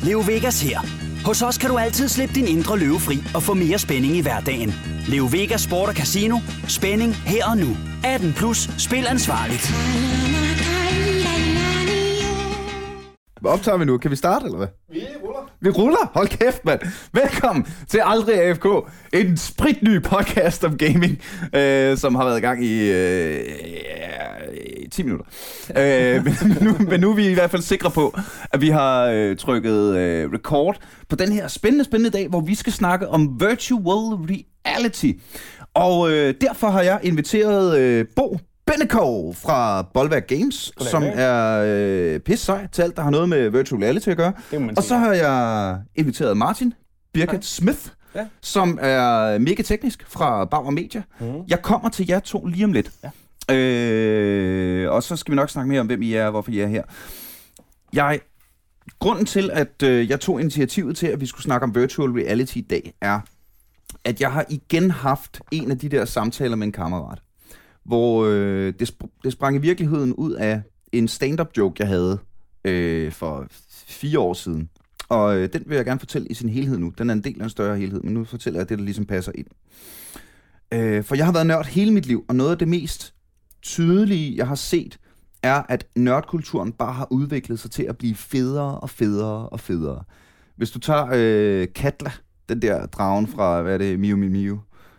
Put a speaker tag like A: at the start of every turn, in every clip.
A: Leo Vegas her. Hos os kan du altid slippe din indre løve fri og få mere spænding i hverdagen. Leo Vegas Sport og Casino. Spænding her og nu. 18 plus. Spil ansvarligt.
B: Hvad optager vi nu? Kan vi starte, eller hvad? Vi ruller? Hold kæft, mand. Velkommen til Aldrig AFK. En spritny podcast om gaming, som har været i gang i 10 minutter. Men nu er vi i hvert fald sikre på, at vi har trykket record på den her spændende dag, hvor vi skal snakke om virtual reality. Og derfor har jeg inviteret Bo Bennekov fra Bolværk Games, som er pisse sej til alt, der har noget med virtual reality at gøre. Og så har jeg inviteret Martin Birgit Smith, som er mega teknisk fra Bauer Media. Jeg kommer til jer to lige om lidt. Og så skal vi nok snakke mere om, hvem I er og hvorfor I er her. Grunden til, at jeg tog initiativet til, at vi skulle snakke om virtual reality i dag, er, at jeg har igen haft en af de der samtaler med en kammerat, hvor det sprang i virkeligheden ud af en stand-up joke, jeg havde for 4 år siden. Og den vil jeg gerne fortælle i sin helhed nu. Den er en del af en større helhed, men nu fortæller jeg det, der ligesom passer ind. For jeg har været nørd hele mit liv, og noget af det mest tydelige, jeg har set, er, at nørdkulturen bare har udviklet sig til at blive federe og federe og federe. Hvis du tager Katla, den der dragen fra, hvad er det, Miu Miu Miu,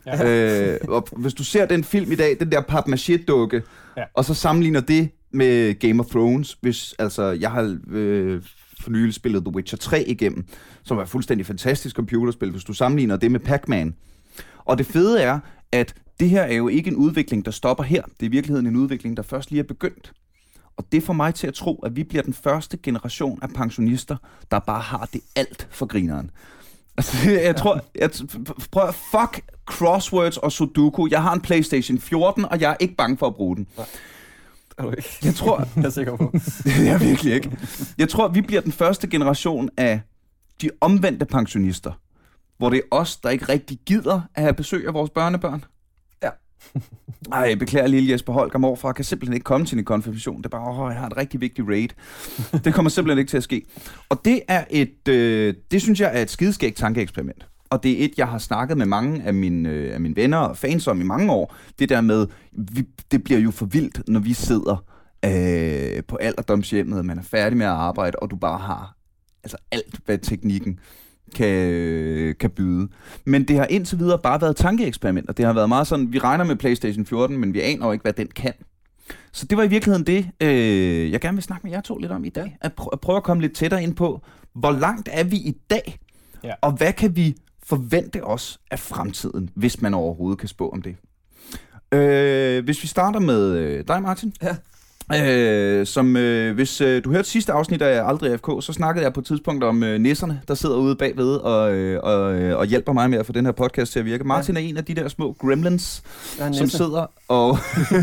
B: og hvis du ser den film i dag, den der papmaché-dukke, og så sammenligner det med Game of Thrones, hvis altså jeg har for nylig spillet The Witcher 3 igennem, som er fuldstændig fantastisk computerspil, hvis du sammenligner det med Pac-Man. Og det fede er, at det her er jo ikke en udvikling, der stopper her. Det er i virkeligheden en udvikling, der først lige er begyndt. Og det får mig til at tro, at vi bliver den første generation af pensionister, der bare har det alt for grineren. Altså, jeg tror, fuck crosswords og Sudoku. Jeg har en PlayStation 14, og jeg er ikke bange for at bruge den. Jeg tror...
C: Jeg er sikker på.
B: Jeg er virkelig ikke. Jeg tror, vi bliver den første generation af de omvendte pensionister, hvor det er os, der ikke rigtig gider at have besøg af vores børnebørn.
C: Ja.
B: Ej, beklager lille Jesper Holger morfar, kan simpelthen ikke komme til en konfirmation. Det er bare, jeg har et rigtig vigtigt raid. Det kommer simpelthen ikke til at ske. Og det er det synes jeg er et skideskægt tankeeksperiment. Og det er jeg har snakket med mange af mine venner og fans om i mange år. Det der med, det bliver jo for vildt, når vi sidder på alderdomshjemmet, og man er færdig med at arbejde, og du bare har altså alt, hvad teknikken kan byde. Men det har indtil videre bare været tankeeksperimenter. Det har været meget sådan, vi regner med PlayStation 14, men vi aner jo ikke, hvad den kan. Så det var i virkeligheden det, jeg gerne vil snakke med jer to lidt om i dag. At prøve at komme lidt tættere ind på, hvor langt er vi i dag, og hvad kan vi forvente os af fremtiden, hvis man overhovedet kan spå om det. Hvis vi starter med dig, Martin.
C: Ja.
B: Hvis du hørte sidste afsnit af Aldrig AFK, så snakkede jeg på et tidspunkt om nisserne, der sidder ude bagved og hjælper mig med at få den her podcast til at virke. Martin er en af de der små gremlins, som sidder og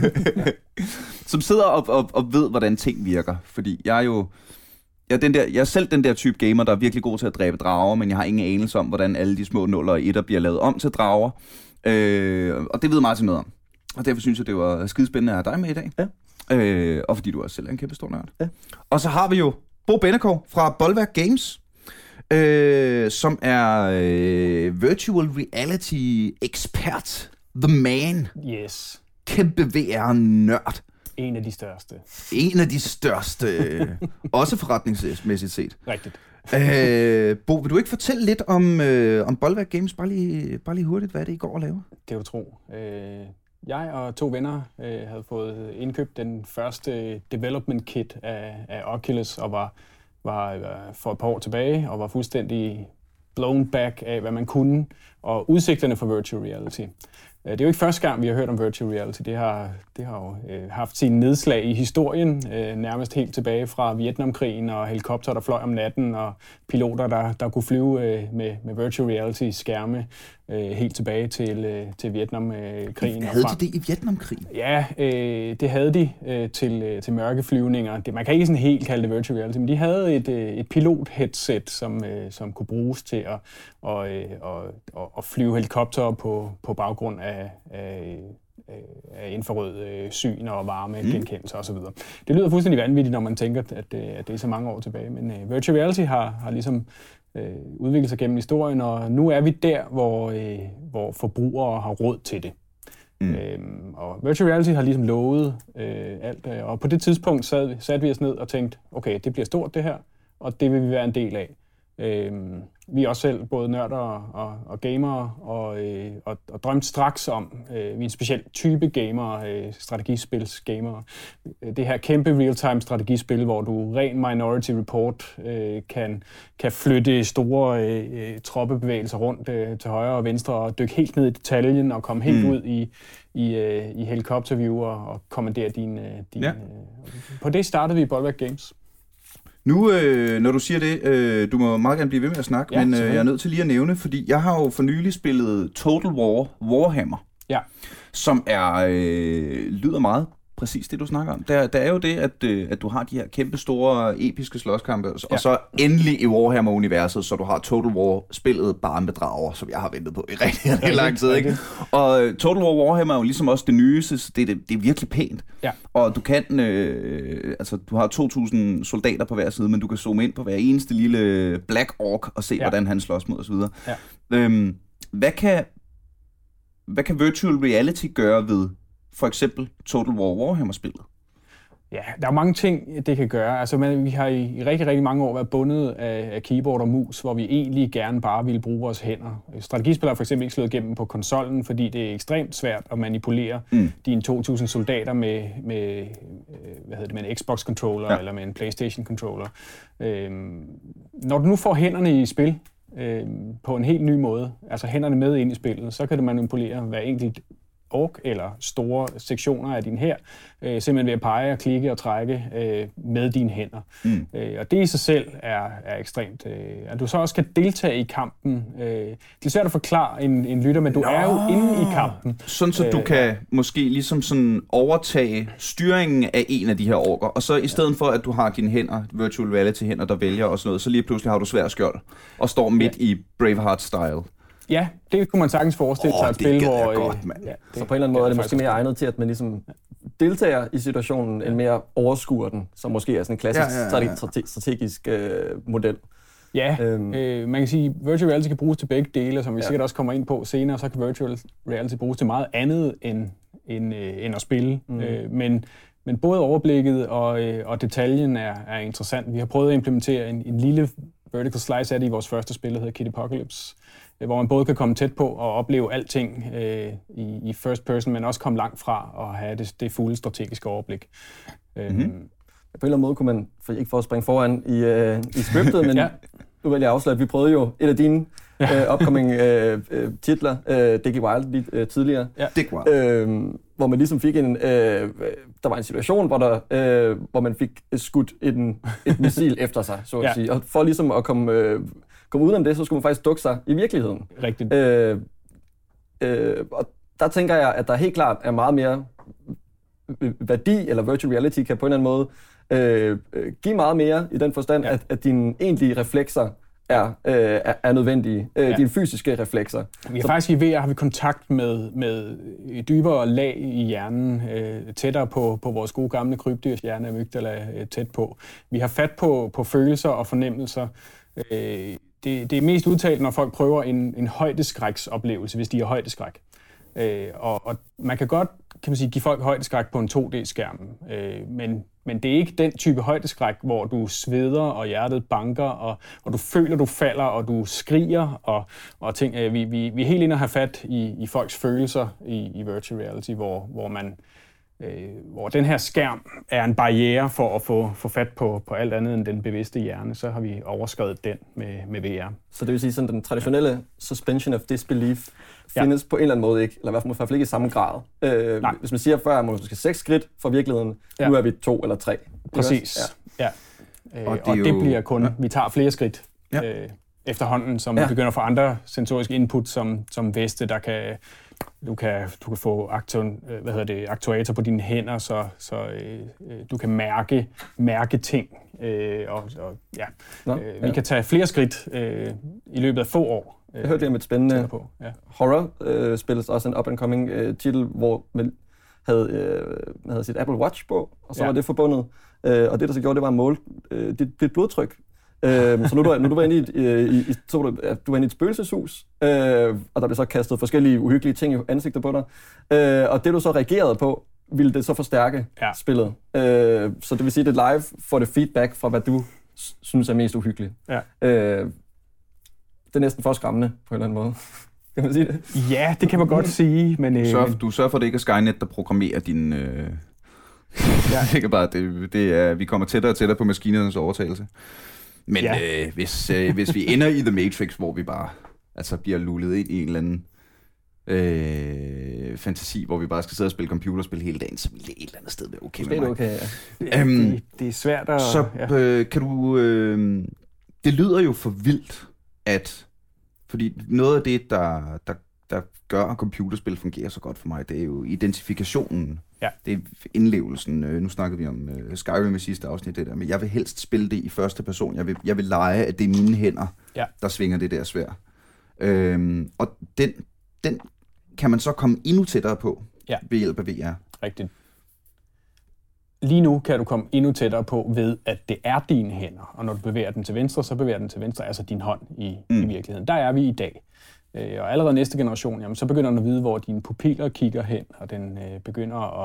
B: og ved, hvordan ting virker. Fordi jeg er jo jeg er selv den der type gamer, der er virkelig god til at dræbe drager, men jeg har ingen anelse om, hvordan alle de små nuller og etter bliver lavet om til drager. Og det ved Martin noget om. Og derfor synes jeg, det var skidespændende at have dig med i dag. Ja. Og fordi du også selv er en kæmpe stor nørd. Ja. Og så har vi jo Bo Bennekov fra Bolværk Games, som er virtual reality ekspert. The man.
C: Yes.
B: Kæmpe VR-nørd.
C: En af de største.
B: En af de største. Også forretningsmæssigt set.
C: Rigtigt.
B: Bo, vil du ikke fortælle lidt om Bolværk Games? Bare lige hurtigt, hvad er det, I går og laver?
C: Det er du tro. Jeg og 2 venner havde fået indkøbt den første development kit af Oculus, og var for et par år tilbage, og var fuldstændig blown back af, hvad man kunne, og udsigterne for virtual reality. Det er jo ikke første gang, vi har hørt om virtual reality. Det har jo haft sine nedslag i historien, nærmest helt tilbage fra Vietnamkrigen, og helikopter, der fløj om natten, og piloter, der kunne flyve med virtual reality-skærme helt tilbage til Vietnamkrigen.
B: Havde de det i Vietnamkrigen?
C: Ja, det havde de til mørkeflyvninger. Man kan ikke sådan helt kalde det virtual reality, men de havde et pilot-headset, som kunne bruges til at flyve helikoptere på baggrund af infrarød syn og varme genkendelse osv. Det lyder fuldstændig vanvittigt, når man tænker, at det er så mange år tilbage, men virtual reality har ligesom udviklet sig gennem historien, og nu er vi der, hvor forbrugere har råd til det. Og virtual reality har ligesom lovet alt, og på det tidspunkt satte vi os ned og tænkte, okay, det bliver stort det her, og det vil vi være en del af. Vi er også selv både nørder og gamere, og drømte straks om, vi er en speciel type gamer, strategispilsgamere. Det her kæmpe real-time strategispil, hvor du ren Minority Report kan flytte store troppebevægelser rundt til højre og venstre, og dykke helt ned i detaljen, og komme helt ud i helikopterview og kommandere din På det startede vi i Bollwerk Games.
B: Nu, når du siger det, du må meget gerne blive ved med at snakke, men jeg er nødt til lige at nævne, fordi jeg har jo for nylig spillet Total War Warhammer, som lyder meget præcis det, du snakker om. Der er jo det, at du har de her kæmpe store episke slåskampe, og så endelig i Warhammer-universet, så du har Total War-spillet bare med drager, som jeg har ventet på i rigtig lang tid. Ikke? Og Total War Warhammer er jo ligesom også det nyeste, så det er virkelig pænt. Ja. Og du kan, du har 2.000 soldater på hver side, men du kan zoome ind på hver eneste lille Black Orc og se, hvordan han slås mod osv. Ja. Hvad kan virtual reality gøre ved for eksempel Total War Warhammer-spillet?
C: Ja, der er mange ting, det kan gøre. Altså, vi har i rigtig, rigtig mange år været bundet af keyboard og mus, hvor vi egentlig gerne bare ville bruge vores hænder. Strategispil har for eksempel ikke slået igennem på konsollen, fordi det er ekstremt svært at manipulere dine 2.000 soldater med en Xbox-controller eller med en PlayStation-controller. Når du nu får hænderne i spil på en helt ny måde, altså hænderne med ind i spillet, så kan du manipulere hver enkelt ork eller store sektioner af din hær, simpelthen ved at pege og klikke og trække med dine hænder. Og det i sig selv er ekstremt. At du så også kan deltage i kampen. Det er svært at forklare en lytter, men du er jo inde i kampen.
B: Sådan så du kan måske ligesom sådan overtage styringen af en af de her orker, og så i stedet for, at du har dine hænder, virtual reality hænder, der vælger og sådan noget, så lige pludselig har du sværd skjold og står midt i Braveheart-style.
C: Ja, det kunne man sagtens forestille sig et spil, hvor...
D: Godt, så på en eller anden måde er det måske mere egnet til, at man ligesom deltager i situationen, end mere overskuer den, som måske er sådan en klassisk strategisk model.
C: Ja, man kan sige, at virtual reality kan bruges til begge dele, som vi sikkert også kommer ind på senere, så kan virtual reality bruges til meget andet end at spille. Men både overblikket og detaljen er interessant. Vi har prøvet at implementere en lille vertical slice af det i vores første spil, der hedder Kid Apocalypse, hvor man både kan komme tæt på og opleve alting i first person, men også komme langt fra og have det fulde strategiske overblik.
D: På en eller anden måde kunne man, ikke for at springe foran i scriptet, men nu vil jeg afsløre, at vi prøvede jo et af dine upcoming titler, Dick Wild, lidt tidligere, hvor man ligesom fik der var en situation, hvor man fik skudt et missil efter sig, så at sige. Og for ligesom at komme udenom det, så skulle man faktisk dukke sig i virkeligheden.
C: Rigtigt.
D: Og der tænker jeg, at der helt klart er meget mere værdi, eller virtual reality kan på en eller anden måde give meget mere i den forstand, at dine egentlige reflekser er nødvendige. Dine fysiske reflekser.
C: Vi har faktisk i VR har vi kontakt med dybere lag i hjernen, tættere på vores gode gamle krybdyrs hjerne, amygdala tæt på. Vi har fat på følelser og fornemmelser. Det er mest udtalt, når folk prøver en højdeskræksoplevelse, hvis de har højdeskræk. Og man kan godt, kan man sige, give folk højdeskræk på en 2D-skærm, men det er ikke den type højdeskræk, hvor du sveder og hjertet banker, og du føler, du falder, og du skriger, og ting. Vi er helt inde at have fat i folks følelser i virtual reality, hvor den her skærm er en barriere for at få fat på alt andet end den bevidste hjerne, så har vi overskredet den med VR.
D: Så det vil sige, at den traditionelle suspension of disbelief findes på en eller anden måde ikke, eller i hvert fald ikke i samme grad. Hvis man siger før, at man måske 6 skridt fra virkeligheden, nu er vi 2 eller 3.
C: Præcis, og det bliver kun, vi tager flere skridt efterhånden, som vi begynder at få andre sensoriske input, som veste, der kan... Du kan få aktuator på dine hænder, så du kan mærke ting. Vi kan tage flere skridt i løbet af få år
D: Jeg hørte om et spændende horror-spil, også en up-and-coming titel, hvor man havde sit Apple Watch på, og så var det forbundet. Og det, der så gjorde, det var at måle dit blodtryk. Så nu du var inde i et spøgelseshus, og der blev så kastet forskellige uhyggelige ting i ansigtet på dig. Og det, du så reagerede på, ville det så forstærke spillet. Så det vil sige, at det live får det feedback fra, hvad du synes er mest uhyggeligt. Ja. Det er næsten for skræmmende, på en eller anden måde. Kan man sige det?
C: Ja, det kan man godt sige, men...
B: Du sørger for, at det ikke er Skynet, der programmerer din... Det kan bare, vi kommer tættere og tættere på maskinernes overtagelse. Men hvis vi ender i The Matrix, hvor vi bare bliver lullet ind i en eller anden fantasi, hvor vi bare skal sidde og spille computerspil hele dagen, så vil det et eller andet sted være okay med mig.
D: Okay,
C: det er svært at...
B: Så kan du... det lyder jo for vildt, at... Fordi noget af det, der gør, at computerspil fungerer så godt for mig, det er jo identifikationen. Ja. Det er indlevelsen. Nu snakkede vi om Skyrim i sidste afsnit, det der, men jeg vil helst spille det i første person. Jeg vil lege, at det er mine hænder, der svinger det der sværd. Og den kan man så komme endnu tættere på ved hjælp af VR.
C: Rigtigt. Lige nu kan du komme endnu tættere på ved, at det er dine hænder, og når du bevæger den til venstre, så bevæger den til venstre, altså din hånd i virkeligheden. Der er vi i dag. Og allerede næste generation, jamen, så begynder den at vide, hvor dine pupiller kigger hen, og den begynder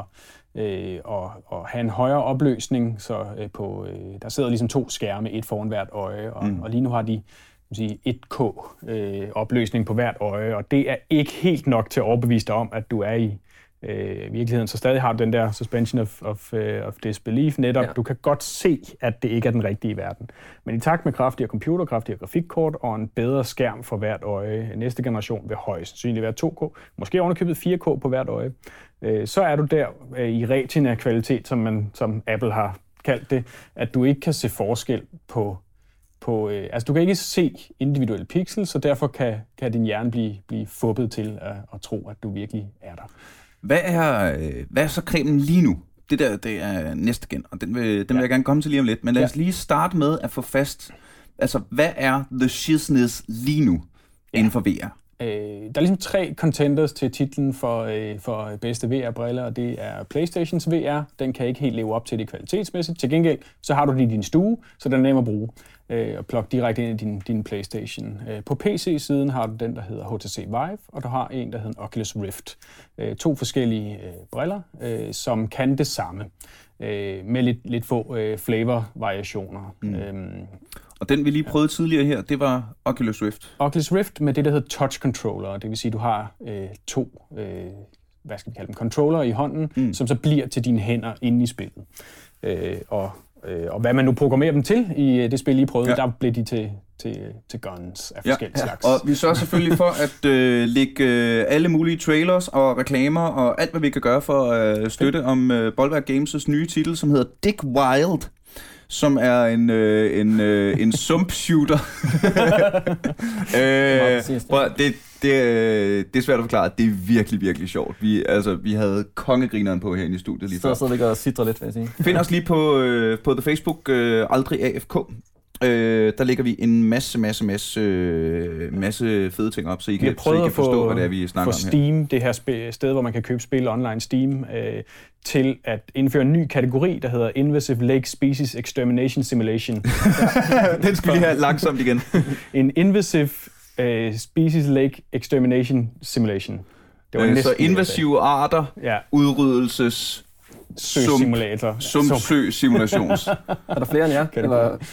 C: at have en højere opløsning. Så der sidder ligesom 2 skærme, et foran hvert øje, og lige nu har de 1K opløsning på hvert øje, og det er ikke helt nok til at overbevise dig om, at du er i virkeligheden. Så stadig har du den der suspension of disbelief netop. Ja. Du kan godt se, at det ikke er den rigtige verden. Men i takt med kraftigere computer, kraftigere grafikkort og en bedre skærm for hvert øje, næste generation vil højst sandsynligt være 2K, måske ovenikøbet 4K på hvert øje, så er du der i retina-kvalitet, som Apple har kaldt det, at du ikke kan se forskel på du kan ikke se individuelle pixels, så derfor kan din hjerne blive fubbet til at tro, at du virkelig er der.
B: Hvad er så cremen lige nu? Det er næste gen, og den vil jeg gerne komme til lige om lidt. Men lad os lige starte med at få fast, hvad er the shizness lige nu inden for VR?
C: Der er ligesom 3 contenders til titlen for bedste VR-briller, og det er PlayStations VR. Den kan ikke helt leve op til det kvalitetsmæssigt. Til gengæld, så har du den i din stue, så den er nem at bruge og plukke direkte ind i din PlayStation. På PC-siden har du den, der hedder HTC Vive, og du har en, der hedder Oculus Rift. 2 forskellige briller, som kan det samme, med lidt få flavor-variationer.
B: Og den, vi lige prøvede tidligere her, det var Oculus Rift.
C: Oculus Rift med det, der hedder touch controller. Det vil sige, at du har 2 controller i hånden, som så bliver til dine hænder inde i spillet. Og hvad man nu programmerer dem til i det spil, I prøvede, der blev de til guns af forskellige slags.
B: Og vi sørger selvfølgelig for at lægge alle mulige trailers og reklamer og alt, hvad vi kan gøre for at støtte om Bolværk Games' nye titel, som hedder Dick Wild, som er en sump-shooter. Det er svært at forklare. Det er virkelig, virkelig sjovt. Vi havde kongegrineren på herinde i studiet lige før.
D: Så ligger og sidder lidt, vil jeg sige.
B: Find os lige på The Facebook, aldrig AFK. Der lægger vi en masse fede ting op, så I kan forstå, hvad det er, vi snakker om her.
C: Steam, det her sted, hvor man kan købe spil online, Steam, til at indføre en ny kategori, der hedder Invasive Lake Species Extermination Simulation.
B: Den skal vi have langsomt igen.
C: En Invasive Species Lake Extermination Simulation.
B: Det var så invasive arter, udryddelses...
C: Sø-simulator.
B: Sø-simulations.
D: Er der flere end jer?
B: Det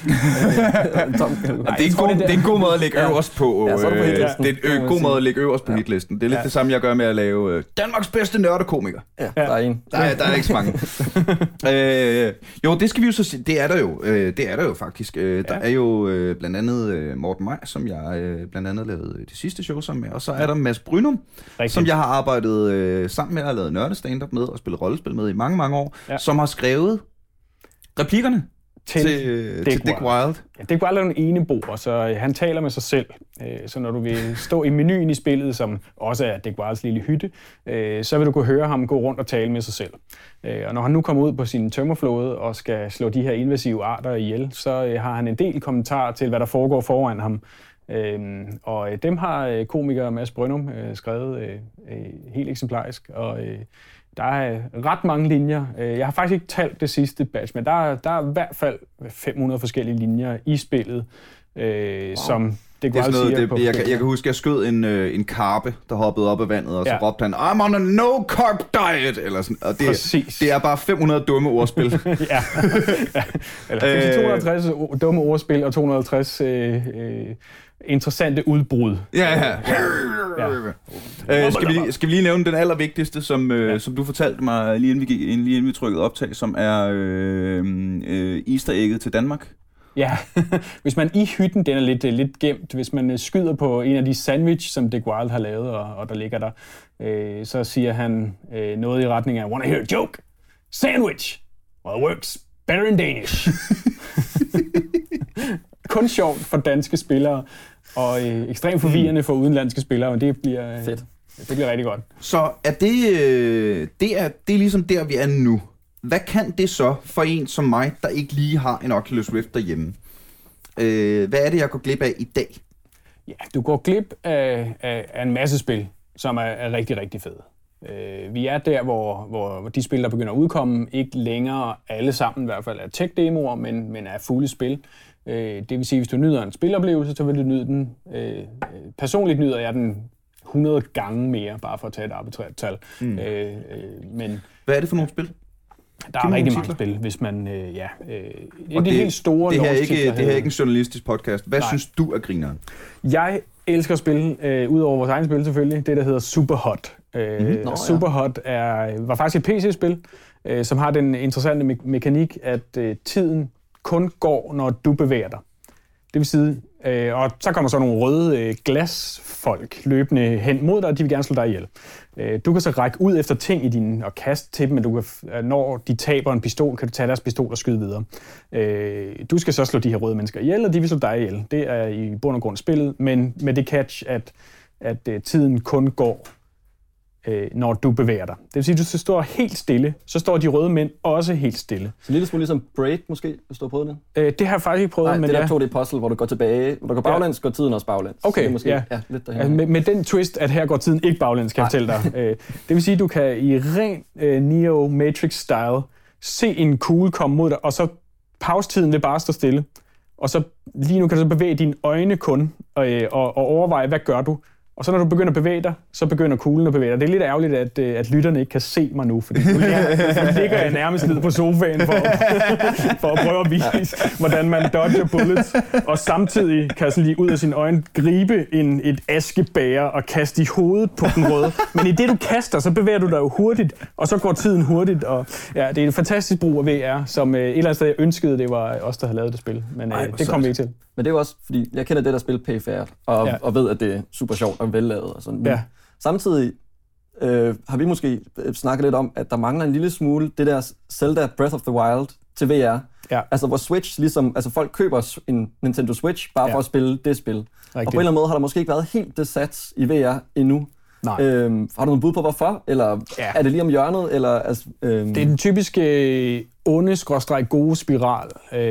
B: er en god måde at lægge øverst på. Det er en god måde at lægge øverst på hitlisten. Det er lidt det samme, jeg gør med at lave Danmarks bedste nørdekomiker.
D: Ja, der er en.
B: Der er ikke så mange. Jo, det skal vi jo så sige. Det er der jo faktisk. Der er jo blandt andet Morten Maj, som jeg blandt andet lavede det sidste show sammen med. Og så er der Mads Brynum, som jeg har arbejdet sammen med og lavet nørdestand-up med og spillet rollespil med i mange år, som har skrevet replikkerne til Dick Wild.
C: Ja, Dick Wild er en eneboer, så han taler med sig selv Så når du vil stå i menuen i spillet, som også er Dick Wilds lille hytte, så vil du kunne høre ham gå rundt og tale med sig selv. Og når han nu kommer ud på sin tømmerflåde og skal slå de her invasive arter ihjel, så har han en del kommentarer til, hvad der foregår foran ham. Og dem har komiker Mads Brøndum skrevet helt eksemplarisk, og der er ret mange linjer. Jeg har faktisk ikke talt det sidste batch, men der er i hvert fald 500 forskellige linjer i spillet, som det går siger.
B: Jeg kan huske, at jeg skød en karpe, der hoppede op af vandet, og så råbte han, I'm on a no-carb diet! Eller sådan. Og det er bare 500 dumme ordspil.
C: ja. Eller 250 dumme ordspil og 250 interessante udbrud.
B: Ja. Skal vi lige nævne den allervigtigste, som du fortalte mig, lige inden vi trykkede optag, som er Easter egget til Danmark?
C: Ja, hvis man i hytten, den er lidt gemt. Hvis man skyder på en af de sandwich, som Dick Wild har lavet, og der ligger der, så siger han noget i retning af, wanna hear a joke? Sandwich! Well, works better in Danish. Kun sjovt for danske spillere, og ekstremt forvirrende for udenlandske spillere, men det bliver fedt. Det bliver rigtig godt.
B: Så er det er ligesom der, vi er nu. Hvad kan det så for en som mig, der ikke lige har en Oculus Rift derhjemme? Hvad er det, jeg går glip af i dag?
C: Ja, du går glip af en masse spil, som er rigtig, rigtig fede. Vi er der, hvor de spil, der begynder at udkomme, ikke længere alle sammen i hvert fald er tech-demoer, men er fulde spil. Det vil sige, hvis du nyder en spiloplevelse, så vil du nyde den. Personligt nyder jeg den 100 gange mere, bare for at tage et arbitrært tal. Men
B: hvad er det for nogle spil?
C: Der er rigtig mange spil, hvis man... det er de helt store...
B: Det her er ikke en journalistisk podcast. Hvad synes du er grineren?
C: Jeg elsker spil, udover vores egen spil selvfølgelig, det der hedder Superhot. Superhot var faktisk et PC-spil, som har den interessante mekanik, at tiden kun går, når du bevæger dig. Det vil sige, og så kommer så nogle røde glasfolk løbende hen mod dig, og de vil gerne slå dig ihjel. Du kan så række ud efter ting i din og kaste til dem, men du kan, når de taber en pistol, kan du tage deres pistol og skyde videre. Du skal så slå de her røde mennesker ihjel, og de vil slå dig ihjel. Det er i bund og grund spillet, men med det catch, at tiden kun går, når du bevæger dig. Det vil sige, at du står helt stille, så står de røde mænd også helt stille.
D: Så en lille smule ligesom Braid måske, hvis du har prøvet
C: det? Det har jeg faktisk ikke prøvet.
D: Nej,
C: men
D: det der 2D-puzzle, hvor du går tilbage, hvor du går baglæns, går tiden også baglæns.
C: Okay,
D: det er måske, lidt
C: altså, med den twist, at her går tiden ikke baglæns, kan jeg fortælle dig. Det vil sige, at du kan i ren Neo Matrix-style se en kugle komme mod dig, og så pause-tiden vil bare stå stille. Og så lige nu kan du så bevæge dine øjne kun, og overveje, hvad gør du? Og så når du begynder at bevæge dig, så begynder kuglen at bevæge dig. Det er lidt ærgerligt, at lytterne ikke kan se mig nu, fordi nu ligger jeg nærmest ned på sofaen for at prøve at vise, hvordan man dodger bullets, og samtidig kan sådan lige ud af sine øjne gribe et askebæger og kaste i hovedet på den røde. Men i det du kaster, så bevæger du dig jo hurtigt, og så går tiden hurtigt. Og ja, det er en fantastisk brug af VR, som et eller andet sted jeg ønskede, det var os, der havde lavet det spil. Men det kom vi ikke til.
D: Men det er jo også, fordi jeg kender det der spil PFR, og ved, at det er super sjovt og vellavet og sådan. Men samtidig har vi måske snakket lidt om, at der mangler en lille smule det der Zelda Breath of the Wild til VR. Ja. Altså hvor Switch ligesom, altså folk køber en Nintendo Switch bare for at spille det spil. Rigtigt. Og på en eller anden måde har der måske ikke været helt det sats i VR endnu. Nej. Har du noget bud på hvorfor? Eller er det lige om hjørnet? Eller, altså,
C: Det er den typiske onde-gode spiral,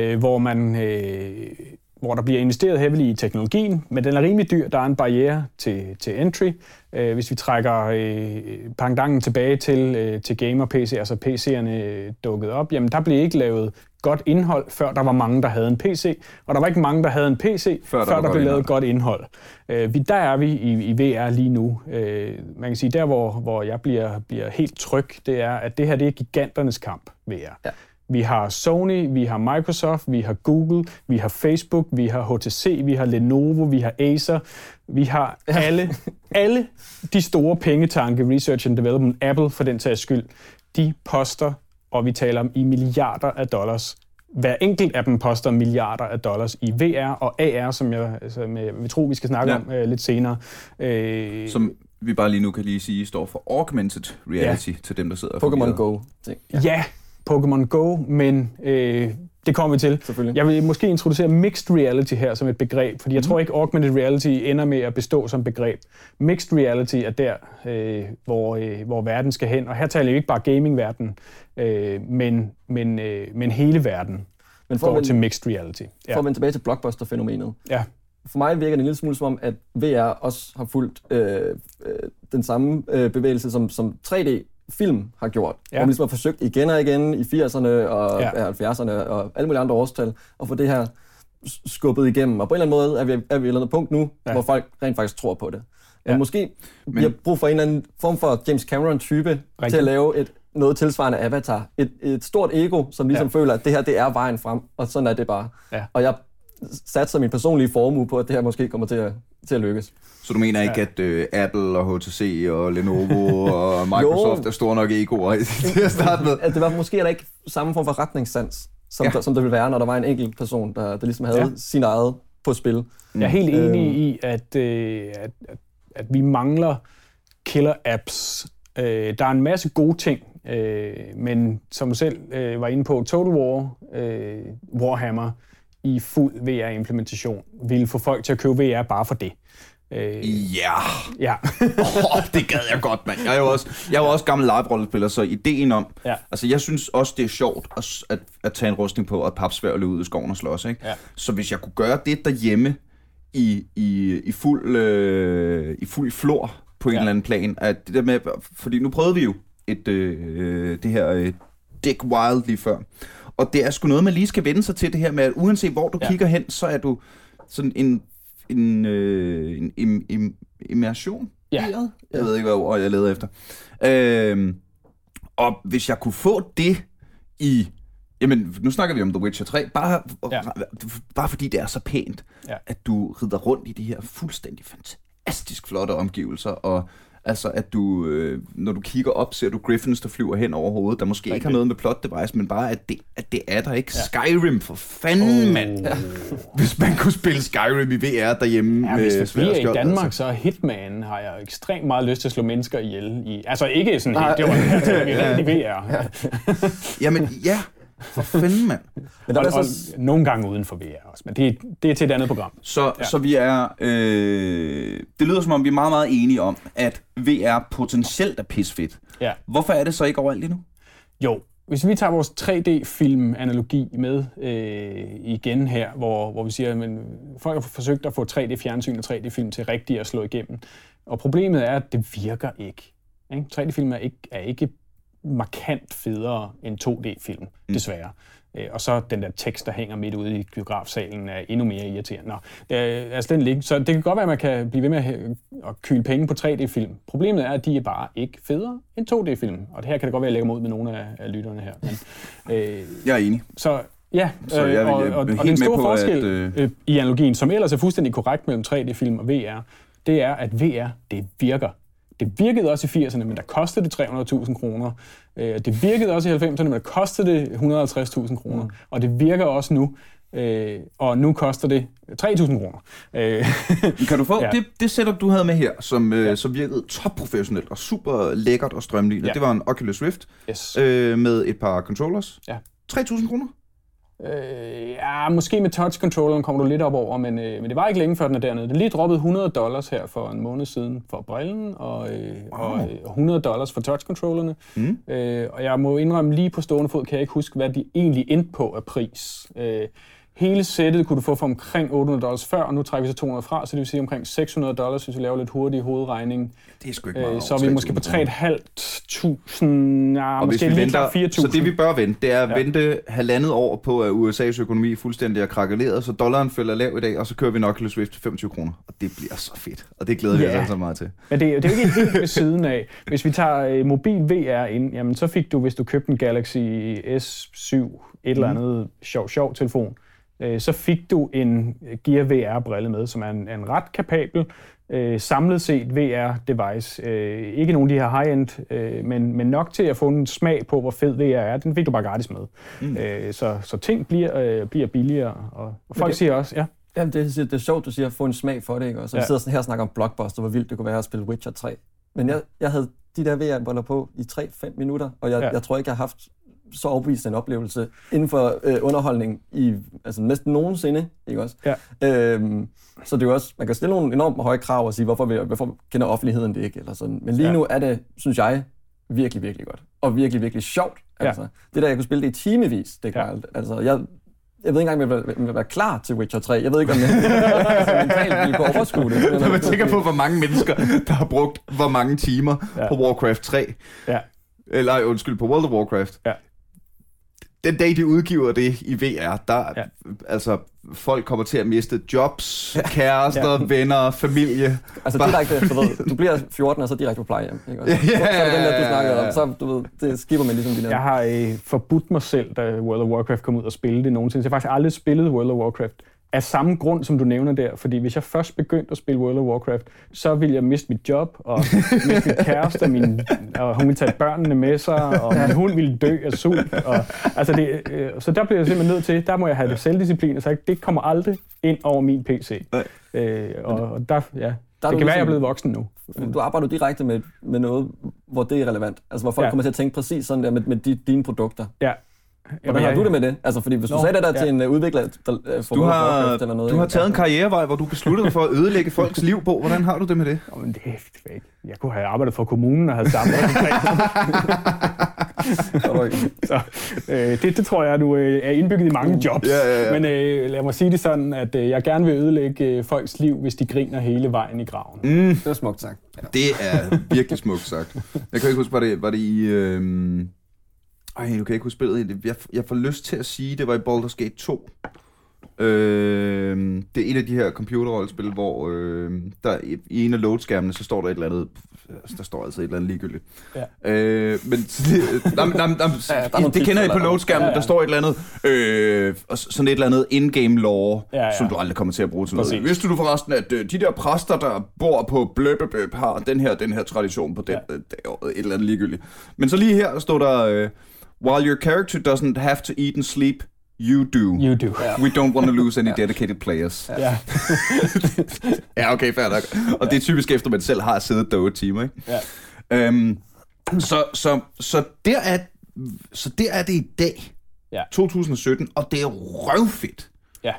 C: hvor der bliver investeret heavily i teknologien, men den er rimelig dyr. Der er en barriere til entry. Hvis vi trækker pangdangen tilbage til gamer-PC, altså PC'erne dukket op, jamen der blev ikke lavet godt indhold, før der var mange, der havde en PC, og der var ikke mange, der havde en PC, før der blev lavet godt indhold. Der er vi i VR lige nu. Man kan sige, der hvor jeg bliver helt tryg, det er, at det her det er giganternes kamp, VR. Ja. Vi har Sony, vi har Microsoft, vi har Google, vi har Facebook, vi har HTC, vi har Lenovo, vi har Acer, vi har alle de store pengetanke, Research and Development, Apple for den sags skyld, de poster, og vi taler om i milliarder af dollars. Hver enkelt af dem poster milliarder af dollars i VR og AR, som jeg vil tro, vi skal snakke om lidt senere.
B: Som vi bare lige nu kan lige sige, står for Augmented Reality til dem, der sidder
D: Pokémon Go.
C: Ja, Pokémon Go, men Det kommer vi til.
D: Selvfølgelig.
C: Jeg vil måske introducere mixed reality her som et begreb, fordi jeg tror ikke, augmented reality ender med at bestå som begreb. Mixed reality er der, hvor verden skal hen, og her taler jeg ikke bare gaming-verden, men hele verden går til mixed reality.
D: For at vende tilbage til blockbuster-fænomenet.
C: Ja.
D: For mig virker det en lille smule som om, at VR også har fulgt den samme bevægelse, som 3D-film har gjort. Ja. Hvor man ligesom har forsøgt igen og igen i 80'erne og 70'erne og alle mulige andre årstal at få det her skubbet igennem. Og på en eller anden måde er vi et eller andet punkt nu, hvor folk rent faktisk tror på det. Men måske vi har brug for en eller anden form for James Cameron-type til at lave noget tilsvarende Avatar. Et stort ego, som ligesom føler, at det her det er vejen frem, og sådan er det bare. Ja. Og jeg satser min personlige formue på, at det her måske kommer til at lykkes.
B: Så du mener ikke, at Apple og HTC og Lenovo og Microsoft er store nok egoer til at starte med?
D: At det var måske er der ikke samme form for retningssans, som der ville være, når der var en enkelt person, der ligesom havde sin eget på spil.
C: Jeg er helt enig i, at vi mangler killer apps. Der er en masse gode ting, men som du selv var inde på, Total War, Warhammer i fuld VR-implementation ville få folk til at købe VR bare for det.
B: Ja. Det gad jeg godt, mand. Jeg er jo også gammel live-rollespiller, så ideen om... Ja. Altså, jeg synes også, det er sjovt at tage en rustning på og et papsværd og løbe ud i skoven og slås, ikke? Ja. Så hvis jeg kunne gøre det derhjemme i fuld flor på en eller anden plan, at det der med... Fordi nu prøvede vi jo det her Dick Wild lige før. Og det er sgu noget, man lige skal vende sig til det her med, at uanset hvor du kigger hen, så er du sådan en immersion. Ja. Jeg ved ikke, hvad ord jeg leder efter. Og hvis jeg kunne få det i... Jamen, nu snakker vi om The Witcher 3. Bare fordi det er så pænt, at du rider rundt i de her fuldstændig fantastisk flotte omgivelser, og altså, at du, når du kigger op, ser du Griffins, der flyver hen over hovedet, der måske ikke har noget med plot device, men bare, at det er der ikke. Skyrim, for fanden, mand. Hvis man kunne spille Skyrim i VR derhjemme.
C: Ja, hvis vi er i Danmark, altså. Så Hitman har jeg ekstremt meget lyst til at slå mennesker ihjel i. Altså, ikke sådan helt, det var i VR.
B: Jamen, ja. For fanden, mand.
C: Og nogle gange uden for VR også, men det er til et andet program.
B: Så vi er... det lyder som om, vi er meget, meget enige om, at VR potentielt er pisfedt. Ja. Hvorfor er det så ikke overalt lige nu?
C: Jo, hvis vi tager vores 3D-film-analogi med igen her, hvor vi siger, at folk har forsøgt at få 3D-fjernsyn og 3D-film til rigtigt at slå igennem. Og problemet er, at det virker ikke. 3D-film er ikke markant federe end 2D-film, desværre. Og så den der tekst, der hænger midt ude i biografsalen, er endnu mere irriterende. Altså den ligge. Så det kan godt være, at man kan blive ved med at kyle penge på 3D-film. Problemet er, at de er bare ikke federe end 2D-film. Og det her kan det godt være, at jeg lægger mig ud med nogle af lytterne her. Men,
B: jeg er enig.
C: Så og den store forskel i analogien, som ellers er fuldstændig korrekt mellem 3D-film og VR, det er, at VR, det virker. Det virkede også i 80'erne, men der kostede det 300.000 kroner. Det virkede også i 90'erne, men der kostede det 150.000 kroner. Og det virker også nu, og nu koster det 3.000 kroner.
B: Kan du få det setup, du havde med her, som virkede topprofessionelt og super lækkert og strømlignet? Ja. Det var en Oculus Rift med et par controllers. Ja. 3.000 kroner?
C: Måske med touch-controlleren kommer du lidt op over, men det var ikke længe før den er dernede. Den lige droppet $100 her for en måned siden for brillen, og $100 for touch-controllerne. Og jeg må indrømme, lige på stående fod kan jeg ikke huske, hvad de egentlig endte på af pris. Hele sættet kunne du få for omkring $800 før, og nu trækker vi så 200 fra, så det vil sige omkring $600, hvis vi laver lidt hurtig hovedregning.
B: Det er sgu ikke meget.
C: Så er vi måske på 3.500,
B: og
C: måske lige 4.000.
B: Så det vi bør vente, det er at vente halvandet år på, at USA's økonomi fuldstændig er krakeleret, så dollaren falder lav i dag, og så kører vi nok Oculus Rift til 25 kroner. Og det bliver så fedt, og det glæder vi os så meget til.
C: Men det er jo ikke helt ved siden af. Hvis vi tager mobil VR ind, jamen så fik du, hvis du købte en Galaxy S7, et eller andet sjov telefon, så fik du en Gear VR-brille med, som er en ret kapabel, samlet set VR-device. Ikke nogen af de her high-end, men nok til at få en smag på, hvor fed VR er. Den fik du bare gratis med. Så ting bliver billigere, og folk siger også, ja.
D: Jamen, det er sjovt, du siger, at få en smag for det, ikke? Og så vi sidder sådan her og snakker om Blockbuster, hvor vildt det kunne være at spille Witcher 3. Men jeg havde de der VR-briller på i 3-5 minutter, og jeg tror ikke, jeg har haft så overbevist en oplevelse inden for underholdning i altså næsten nogensinde, ikke også?
C: Ja.
D: Så det er jo også, man kan stille nogle enormt høje krav og sige, hvorfor kender offentligheden det ikke, eller sådan. Men lige nu er det, synes jeg, virkelig, virkelig godt. Og virkelig, virkelig sjovt. Altså, det der, jeg kunne spille det i timevis, det kan altså, jeg ved ikke engang, om jeg vil være klar til Witcher 3. Jeg ved ikke, om jeg mentalt ville kunne overskue det.
B: Man tænker på, hvor mange mennesker, der har brugt hvor mange timer på Warcraft 3. Ja. Eller undskyld, på World of Warcraft. Ja. Den dag, de udgiver det i VR, der altså folk kommer til at miste jobs, kærester, venner, familie.
D: Altså direkte, du bliver 14 og så direkte på plejehjem, ikke også? Så er det den der, du snakkede om. Så du ved, det skipper man ligesom.
C: Jeg har forbudt mig selv, da World of Warcraft kom ud og spille det nogensinde. Så jeg har faktisk aldrig spillet World of Warcraft. Af samme grund, som du nævner der. Fordi hvis jeg først begyndte at spille World of Warcraft, så ville jeg miste mit job, og miste min kæreste, og hun ville tage børnene med sig, og min hund ville dø af sult. Så der bliver jeg simpelthen nødt til, der må jeg have det selvdisciplin, og så det kommer aldrig ind over min PC. Og der, det kan være, jeg er blevet voksen nu.
D: Du arbejder direkte med noget, hvor det er relevant. Altså hvor folk kommer til at tænke præcis sådan der med dine produkter. Ja. Hvordan har du det med det? Altså, fordi hvis du sagde det der til en udvikler, der får Warcraft eller noget...
B: Du har taget en karrierevej, hvor du besluttede dig for at ødelægge folks liv på. Hvordan har du det med det?
C: Men det er ikke. Jeg kunne have arbejdet for kommunen og have samme så det tror jeg, du er indbygget i mange jobs. Men lad mig sige det sådan, at jeg gerne vil ødelægge folks liv, hvis de griner hele vejen i graven.
D: Det er smukt sagt.
B: Ja. Det er virkelig smukt sagt. Jeg kan ikke huske, var det i... nu kan jeg ikke huske spillet. Jeg får lyst til at sige, det var i Baldur's Gate 2. Det er en af de her computerrollespil, hvor der i en af loadskærmene, så står der et eller andet. Der står altså et eller andet ligegyldigt. Ja. Det kender I på loadskærmen. Der står et eller andet, sådan et eller andet in-game lore, som du aldrig kommer til at bruge til noget. Vidste du forresten, at de der præster, der bor på Bløbebøb, har den her tradition på den, et eller andet ligegyldigt. Men så lige her står der, while your character doesn't have to eat and sleep, you do.
C: You do.
B: We don't want to lose any dedicated players. Ja, okay, fair nok. Og det er typisk efter, man selv har siddet der 8 timer, ikke? Ja. Så der er det i dag, 2017, og det er røvfedt. Ja.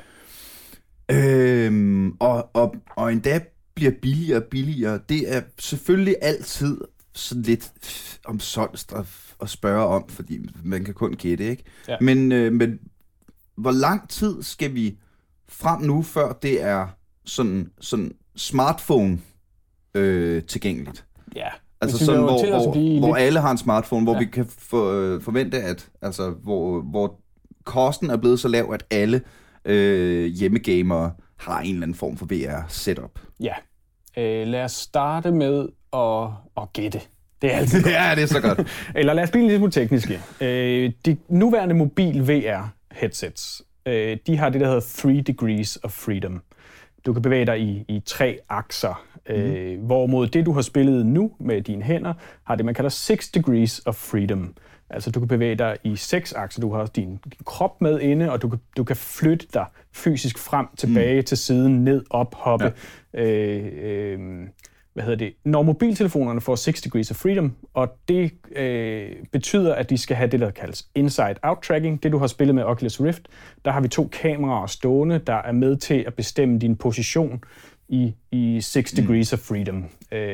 B: Og endda bliver billigere og billigere. Det er selvfølgelig altid sådan lidt omsonst at spørge om, fordi man kan kun gætte, ikke? Ja. Men hvor lang tid skal vi frem nu, før det er sådan smartphone tilgængeligt? Ja. Altså sådan, hvor alle har en smartphone, hvor vi kan forvente, at altså, hvor kosten er blevet så lav, at alle hjemmegamere har en eller anden form for VR-setup. Ja.
C: Lad os starte med at gætte. Det er altid godt.
B: Ja, det er så godt.
C: Eller lad os blive en lille smule tekniske. De nuværende mobil VR-headsets, de har det, der hedder 3 degrees of freedom. Du kan bevæge dig i 3 akser, hvorimod det, du har spillet nu med dine hænder, har det, man kalder 6 degrees of freedom. Altså, du kan bevæge dig i 6 akser. Du har din krop med inde, og du kan flytte dig fysisk frem, tilbage til siden, ned, op, hoppe. Ja. Når mobiltelefonerne får 6 degrees of freedom, og det betyder, at de skal have det, der kaldes inside-out tracking. Det, du har spillet med Oculus Rift, der har vi 2 kameraer stående, der er med til at bestemme din position i 6 degrees of freedom.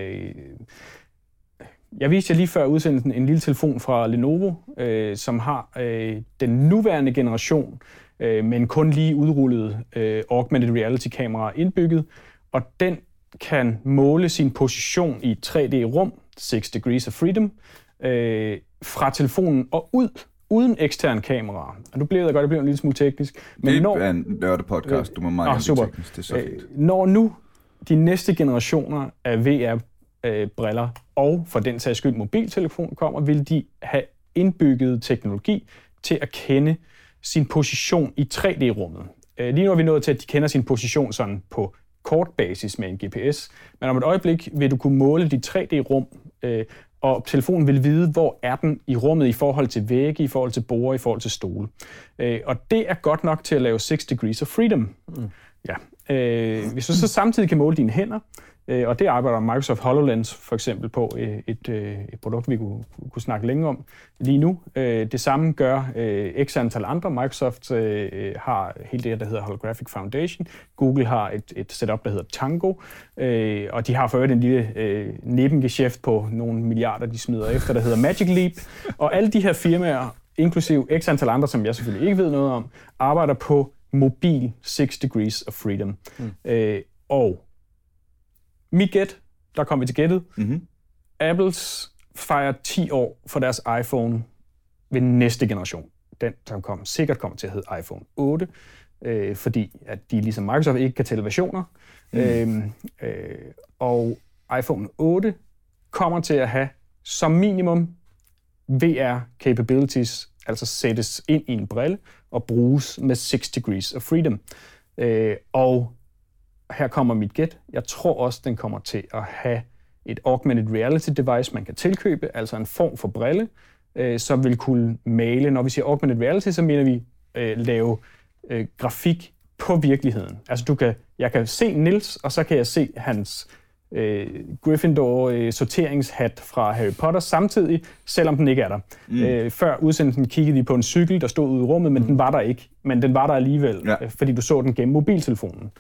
C: Jeg viste jer lige før udsendelsen en lille telefon fra Lenovo, som har den nuværende generation, men kun lige udrullet augmented reality-kameraer indbygget, og den kan måle sin position i 3D-rum, 6 degrees of freedom, fra telefonen og uden ekstern kamera. Og nu blev det godt, det blev en lille smule teknisk.
B: Men det er en nørde-podcast, du må meget teknisk, det er så fint.
C: Når nu de næste generationer af VR-briller, og for den sags skyld mobiltelefon kommer, vil de have indbygget teknologi til at kende sin position i 3D-rummet. Lige nu er vi nået til, at de kender sin position sådan på kort basis med en GPS, men om et øjeblik vil du kunne måle dit 3D-rum, og telefonen vil vide, hvor er den i rummet i forhold til vægge, i forhold til borde, i forhold til stole. Og det er godt nok til at lave 6 degrees of freedom. Ja. Hvis du så samtidig kan måle dine hænder, Og det arbejder Microsoft HoloLens for eksempel på, et produkt, vi kunne snakke længe om lige nu. Det samme gør x antal andre. Microsoft har hele det, der hedder Holographic Foundation. Google har et setup, der hedder Tango. Og de har for øvrigt en lille nebengeschæft på nogle milliarder, de smider efter, der hedder Magic Leap. Og alle de her firmaer, inklusive x antal andre, som jeg selvfølgelig ikke ved noget om, arbejder på mobil 6 degrees of freedom. Og mit gæt, der kommer vi til gættet. Apples fejrer 10 år for deres iPhone ved næste generation. Den, som sikkert kommer til at hedde iPhone 8, fordi at de ligesom Microsoft ikke kan tælle versioner. Og iPhone 8 kommer til at have som minimum VR-capabilities, altså sættes ind i en brille og bruges med 6 degrees of freedom. Og her kommer mit gæt. Jeg tror også, den kommer til at have et augmented reality device, man kan tilkøbe, altså en form for brille, som vil kunne male. Når vi siger augmented reality, så mener vi lave grafik på virkeligheden. Altså jeg kan se Nils, og så kan jeg se hans Gryffindor sorteringshat fra Harry Potter samtidig, selvom den ikke er der. Før udsendelsen kiggede vi på en cykel, der stod ude i rummet, men den var der ikke. Men den var der alligevel, fordi du så den gennem mobiltelefonen.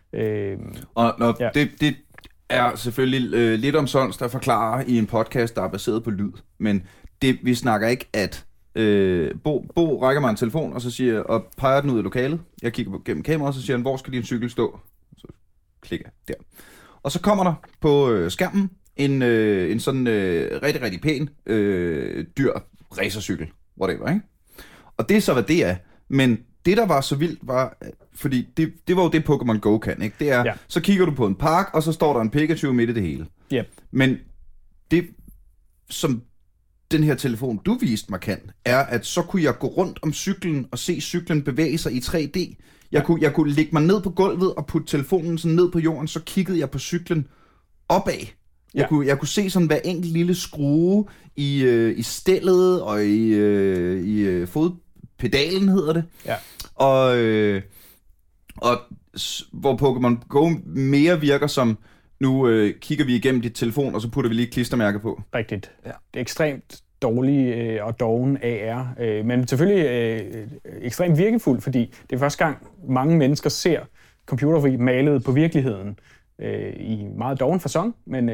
B: Det er selvfølgelig lidt omsonst at forklare i en podcast, der er baseret på lyd, men vi snakker ikke, at Bo rækker mig en telefon, og peger den ud i lokalet. Jeg kigger gennem kameraet, og så siger han, hvor skal din cykel stå? Så klikker der. Og så kommer der på skærmen en sådan rigtig, rigtig pæn dyr racercykel, whatever, ikke? Og det er så, hvad det er. Men det, der var så vildt, var, fordi det var jo det, Pokémon Go kan, ikke? Det er, så kigger du på en park, og så står der en Pikachu midt i det hele. Yep. Men det, som den her telefon, du viste mig kan, er, at så kunne jeg gå rundt om cyklen og se cyklen bevæge sig i 3D. Jeg kunne lægge mig ned på gulvet og putte telefonen sådan ned på jorden, så kiggede jeg på cyklen opad. Jeg kunne se sådan hver enkelt lille skrue i stellet og i fodpedalen, hedder det. Ja. Og hvor Pokémon Go mere virker som, nu kigger vi igennem dit telefon, og så putter vi lige et klistermærke på.
C: Rigtigt. Ja. Det er ekstremt dårlig og doven AR, men selvfølgelig ekstremt virkefuld, fordi det er første gang, mange mennesker ser computergrafik malet på virkeligheden i meget doven facon,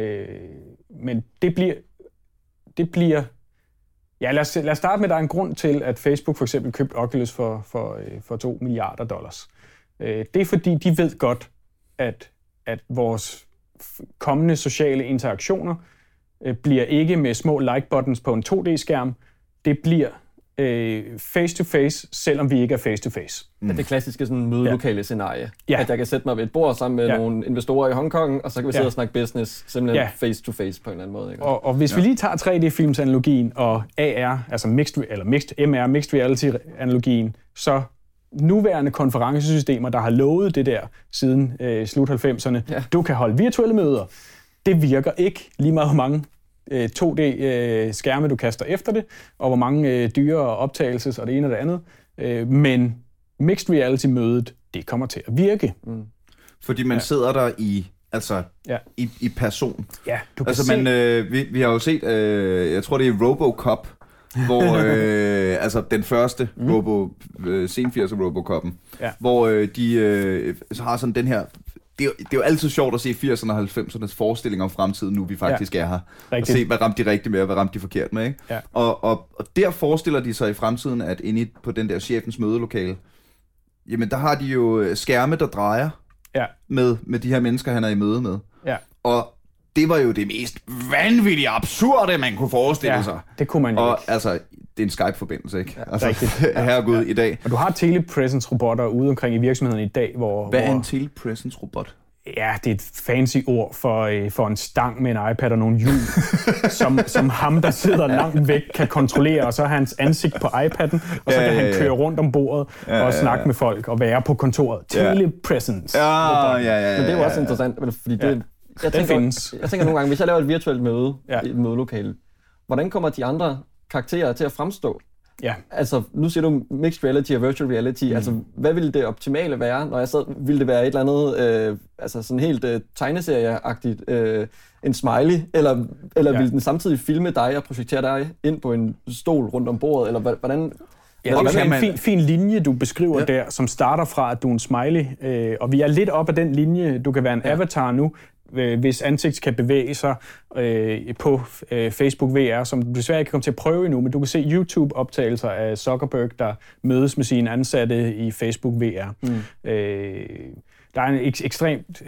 C: men det bliver ja, lad os starte med, at der er en grund til, at Facebook for eksempel købte Oculus for $2 milliarder. Det er fordi, de ved godt, at vores kommende sociale interaktioner bliver ikke med små like-buttons på en 2D-skærm. Det bliver face-to-face, selvom vi ikke er face-to-face.
D: Det er det klassiske sådan, mødelokale scenarie. Ja. At jeg kan sætte mig ved et bord sammen med nogle investorer i Hongkong, og så kan vi sidde og snakke business simpelthen face-to-face på en eller anden måde. Ikke?
C: Og hvis vi lige tager 3D-filmsanalogien og AR, altså mixed MR, mixed reality-analogien, så nuværende konferencesystemer, der har lovet det der siden slut 90'erne, du kan holde virtuelle møder. Det virker ikke lige meget, hvor mange 2D-skærme, du kaster efter det, og hvor mange dyre optagelses og det ene og det andet. Men mixed reality-mødet, det kommer til at virke.
B: Fordi man sidder der i person.
C: Ja, du kan
B: vi har jo set, jeg tror det er RoboCop, hvor den første sen-80'er RoboCop'en, hvor de har sådan den her. Det er jo altid sjovt at se 80'erne og 90'ernes forestillinger om fremtiden, nu vi faktisk er her. Rigtigt. Og se, hvad ramte de rigtigt med, og hvad ramte de forkert med, ikke? Ja. Og der forestiller de sig i fremtiden, at inde på den der chefens mødelokale, jamen der har de jo skærme, der drejer med de her mennesker, han er i møde med. Ja. Og det var jo det mest vanvittigt absurde, man kunne forestille sig.
C: Det kunne man
B: ikke. Og det er en Skype-forbindelse, ikke? Herregud i dag.
C: Og du har telepresence-robotter ude omkring i virksomheden i dag, hvor...
B: Hvad er en telepresence-robot?
C: Ja, det er et fancy ord for en stang med en iPad og nogle hjul, som ham, der sidder langt væk, kan kontrollere, og så har hans ansigt på iPad'en, og så kan han køre rundt om bordet og snakke med folk og være på kontoret. Telepresence.
D: Men det er jo også interessant, fordi det... Jeg tænker nogle gange, hvis jeg laver et virtuelt møde i et mødelokale, hvordan kommer de andre karakterer til at fremstå?
C: Ja.
D: Altså, nu siger du mixed reality og virtual reality. Altså, hvad ville det optimale være, når jeg sad? Ville det være et eller andet, altså sådan helt tegneserieagtigt, en smiley? Eller ville den samtidig filme dig og projektere dig ind på en stol rundt om bordet? Eller hvordan...
C: Ja, det er en fin linje, du beskriver der, som starter fra, at du er en smiley. Og vi er lidt op ad den linje. Du kan være en avatar nu, hvis ansigt kan bevæge sig på Facebook VR, som du desværre ikke kan komme til at prøve endnu, men du kan se YouTube-optagelser af Zuckerberg, der mødes med sine ansatte i Facebook VR. Der er en ekstremt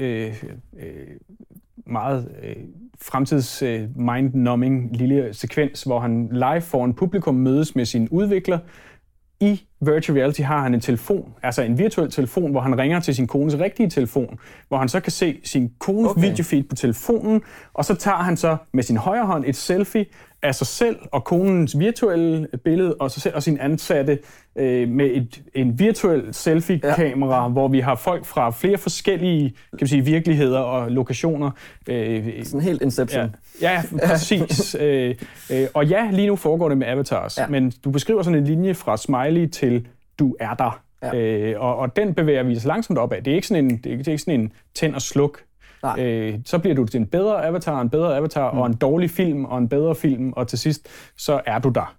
C: meget fremtids mind-numbing lille sekvens, hvor han live foran publikum mødes med sin udvikler. I virtual reality har han en telefon, altså en virtuel telefon, hvor han ringer til sin kones rigtige telefon, hvor han så kan se sin kones videofeed på telefonen, og så tager han så med sin højre hånd et selfie af sig selv og konens virtuelle billede, og sig selv og sin ansatte med en virtuel selfie-kamera, hvor vi har folk fra flere forskellige, kan man sige, virkeligheder og lokationer.
D: Sådan helt Inception.
C: Ja, præcis. Og ja, lige nu foregår det med avatars, men du beskriver sådan en linje fra smiley til du er der. Ja. Og den bevæger vi så langsomt opad. Det er ikke sådan en tænd og sluk. Så bliver du til en bedre avatar, og en dårlig film, og en bedre film, og til sidst, så er du der.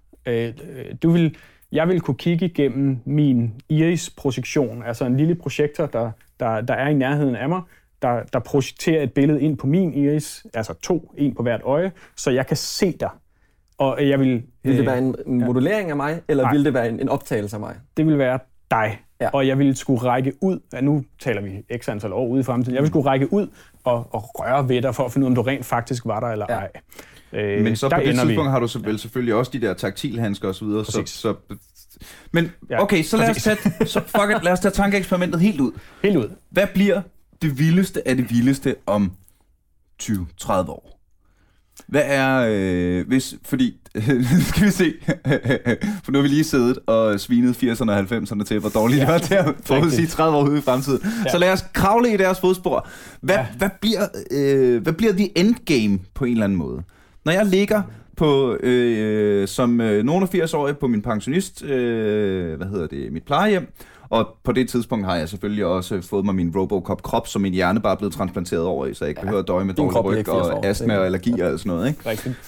C: Jeg vil kunne kigge igennem min iris-projektion, altså en lille projektor, der er i nærheden af mig, der projekterer et billede ind på min iris, altså en på hvert øje, så jeg kan se dig. Og jeg vil
D: det være en modellering af mig, eller vil det være en optagelse af mig?
C: Det vil være dig. Ja. Og jeg ville skulle række ud, nu taler vi x antal år ude i fremtiden, jeg ville skulle række ud og røre ved dig for at finde ud af, om du rent faktisk var der eller ej.
B: Men så på det tidspunkt har du selvfølgelig også de der taktilhandsker og så videre. Men okay, så lad os tage tankeeksperimentet helt ud.
C: Helt ud.
B: Hvad bliver det vildeste af det vildeste om 20-30 år? Hvad er, fordi, skal vi se, for nu har vi lige siddet og svinet 80'erne og 90'erne til, hvor dårligt det var til at forudsige 30 år ude i fremtiden. Ja. Så lad os kravle i deres fodspor. Hvad bliver the endgame på en eller anden måde? Når jeg ligger på, som nogen af 80-årige på min pensionist, mit plejehjem, og på det tidspunkt har jeg selvfølgelig også fået mig min Robocop-krop, som min hjerne bare er blevet transplanteret over i, så jeg ikke behøver at døje med dårlig ryg og astma og allergier og sådan noget. Ikke?
C: Rigtigt.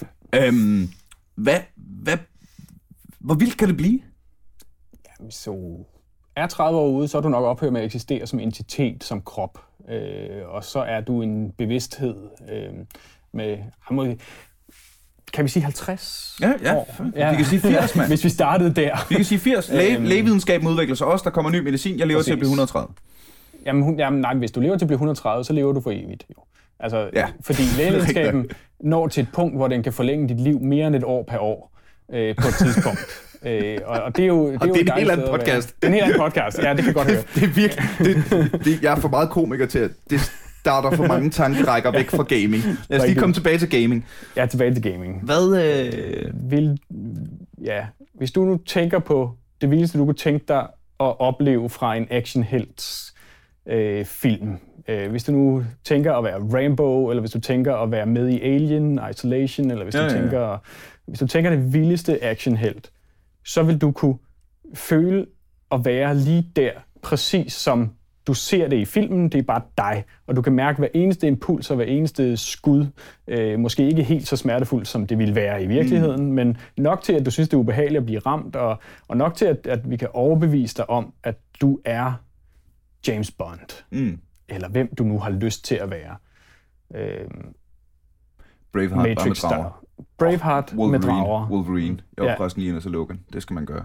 B: Hvor vildt kan det blive?
C: Jamen, så er 30 år ude, så er du nok ophørt med at eksistere som entitet, som krop. Og så er du en bevidsthed med... Kan vi sige 50 år?
B: Ja, vi kan sige 80, mand.
C: Hvis vi startede der.
B: Vi kan sige 80. Lægevidenskaben udvikler sig også, der kommer ny medicin. Jeg lever til at blive 130.
C: Jamen nej, hvis du lever til at blive 130, så lever du for evigt. Jo. Altså, fordi lægevidenskaben når til et punkt, hvor den kan forlænge dit liv mere end et år per år på et tidspunkt. Og det er jo
B: det er en helt anden podcast.
C: Det er en helt anden podcast, ja, det kan jeg godt høre.
B: Det er virkelig... jeg er for meget komiker til at... Det starter for mange tankerækker væk fra gaming. Lad os lige komme tilbage til gaming.
C: Ja, tilbage til gaming.
B: Hvad...
C: Hvis du nu tænker på det vildeste, du kunne tænke dig at opleve fra en actionhelts film. Hvis du nu tænker at være Rambo, eller hvis du tænker at være med i Alien, Isolation, eller hvis du tænker det vildeste actionhelt, så vil du kunne føle at være lige der, præcis som du ser det i filmen, det er bare dig, og du kan mærke hver eneste impuls og hver eneste skud. Måske ikke helt så smertefuldt, som det ville være i virkeligheden, men nok til, at du synes, det er ubehageligt at blive ramt, og nok til, at vi kan overbevise dig om, at du er James Bond, eller hvem du nu har lyst til at være.
B: Braveheart med drager.
C: Braveheart med drager.
B: Wolverine. Jeg var forresten lige så Logan. Det skal man gøre.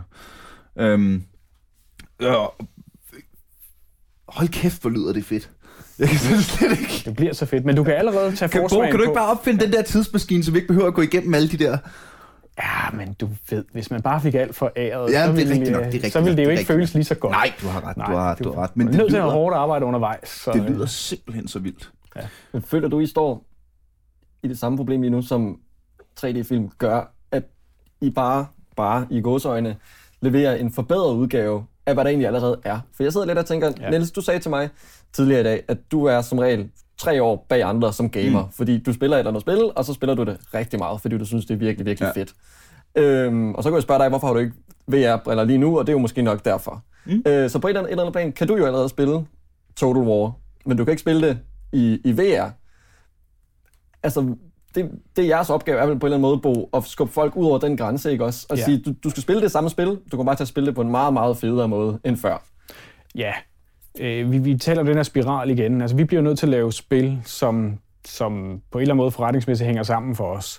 B: Hold kæft, hvor lyder det fedt. Jeg kan slet ikke.
C: Det bliver så fedt, men du kan allerede tage forsvagen på.
B: Kan du ikke bare opfinde den der tidsmaskine, så vi ikke behøver at gå igennem alle de der...
C: Ja, men du ved, hvis man bare fik alt for æret,
B: så
C: ville det jo ikke føles lige så godt.
B: Nej, du har ret. Du har ret.
C: Men det er nødt til at have hårdt arbejde undervejs. Så...
B: Det lyder simpelthen så vildt.
D: Ja. Men føler du, I står i det samme problem lige nu, som 3D-film gør, at I bare i gåseøjne leverer en forbedret udgave af, hvad der egentlig allerede er? For jeg sidder lidt og tænker, Niels, du sagde til mig tidligere i dag, at du er som regel 3 år bag andre som gamer, fordi du spiller et eller andet spil, og så spiller du det rigtig meget, fordi du synes, det er virkelig, virkelig fedt. Og så kan jeg spørge dig, hvorfor har du ikke VR-briller lige nu, og det er jo måske nok derfor. Så på et eller andet plan kan du jo allerede spille Total War, men du kan ikke spille det i VR. Altså, det er jeres opgave, er vel på en eller anden måde, Bo, at skubbe folk ud over den grænse, ikke også? Og sige, du skal spille det samme spil, du kommer bare til at spille det på en meget, meget federe måde end før.
C: Ja, vi taler om den her spiral igen. Altså, vi bliver nødt til at lave spil, som på en eller anden måde forretningsmæssigt hænger sammen for os.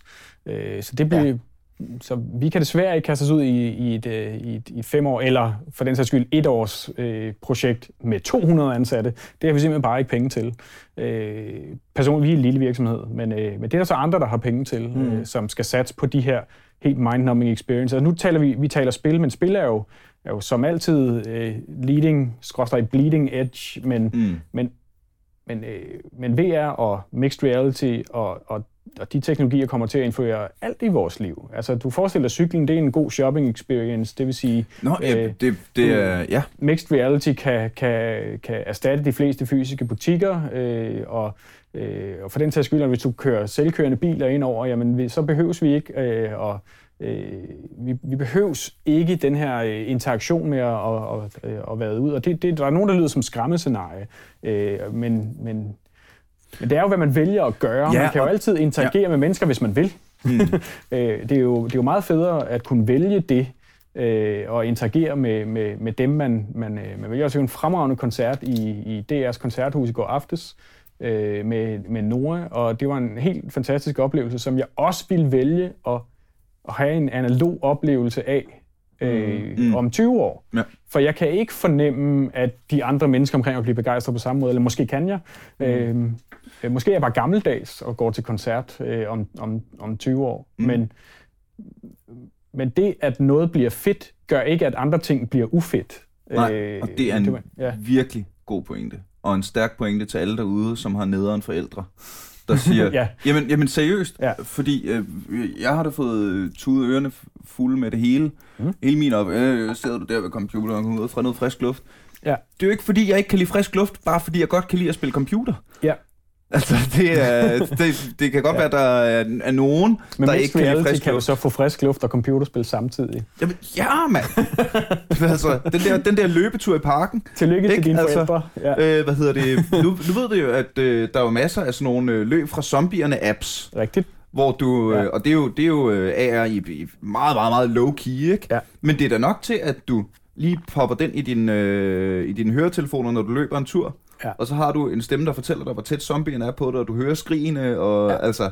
C: Så vi kan desværre ikke kaste os ud i et 5 år, eller for den sags skyld 1 års projekt med 200 ansatte. Det har vi simpelthen bare ikke penge til. Personligt, vi er en lille virksomhed, men det er der så andre, der har penge til, som skal satse på de her helt mind-numbing experiences. Nu taler vi taler spil, men spil er jo som altid bleeding edge, men VR og mixed reality og de teknologier kommer til at indføre alt i vores liv. Altså, du forestiller dig, at cyklen, det er en god shopping experience, det vil sige... Mixed reality kan erstatte de fleste fysiske butikker, og for den sags skyld, hvis du kører selvkørende biler ind over, jamen, så behøves vi ikke, vi behøves ikke den her interaktion med at være ud. Og der er nogen, der lyder som skræmmescenarie, men det er jo, hvad man vælger at gøre. Man kan jo altid interagere med mennesker, hvis man vil. Det er jo meget federe at kunne vælge det, og interagere med dem, man vælger. Så en fremragende koncert i DR's koncerthus i går aftes med Nora, og det var en helt fantastisk oplevelse, som jeg også ville vælge at have en analog oplevelse af om 20 år. Ja. For jeg kan ikke fornemme, at de andre mennesker omkring at blive begejstret på samme måde, eller måske kan jeg. Måske er jeg bare gammeldags og går til koncert om 20 år. Men det, at noget bliver fedt, gør ikke, at andre ting bliver ufedt.
B: Nej, og det er en virkelig god pointe. Og en stærk pointe til alle derude, som har nederen forældre, der siger, jamen seriøst, fordi jeg har da fået tudet ørerne fulde med det hele. Hele min sidder du der ved computeren og ud fra noget frisk luft. Ja. Det er jo ikke, fordi jeg ikke kan lide frisk luft, bare fordi jeg godt kan lide at spille computer. Ja. Altså, det kan godt være, der er nogen, der ikke kan lide frisk luft.
C: Kan jo så få frisk luft og computerspil samtidig.
B: Jamen, ja, mand! Altså, den der løbetur i parken.
C: Tillykke til dine forældre.
B: Ja. Nu ved du jo, at der er masser af sådan nogle løb fra zombierne-apps.
C: Rigtigt.
B: Hvor du, og det er jo AR i meget, meget, meget low-key, ikke? Ja. Men det er da nok til, at du lige popper den i dine høretelefoner, når du løber en tur. Ja. Og så har du en stemme, der fortæller dig, hvor tæt zombierne er på dig, og du hører skrigene, og altså...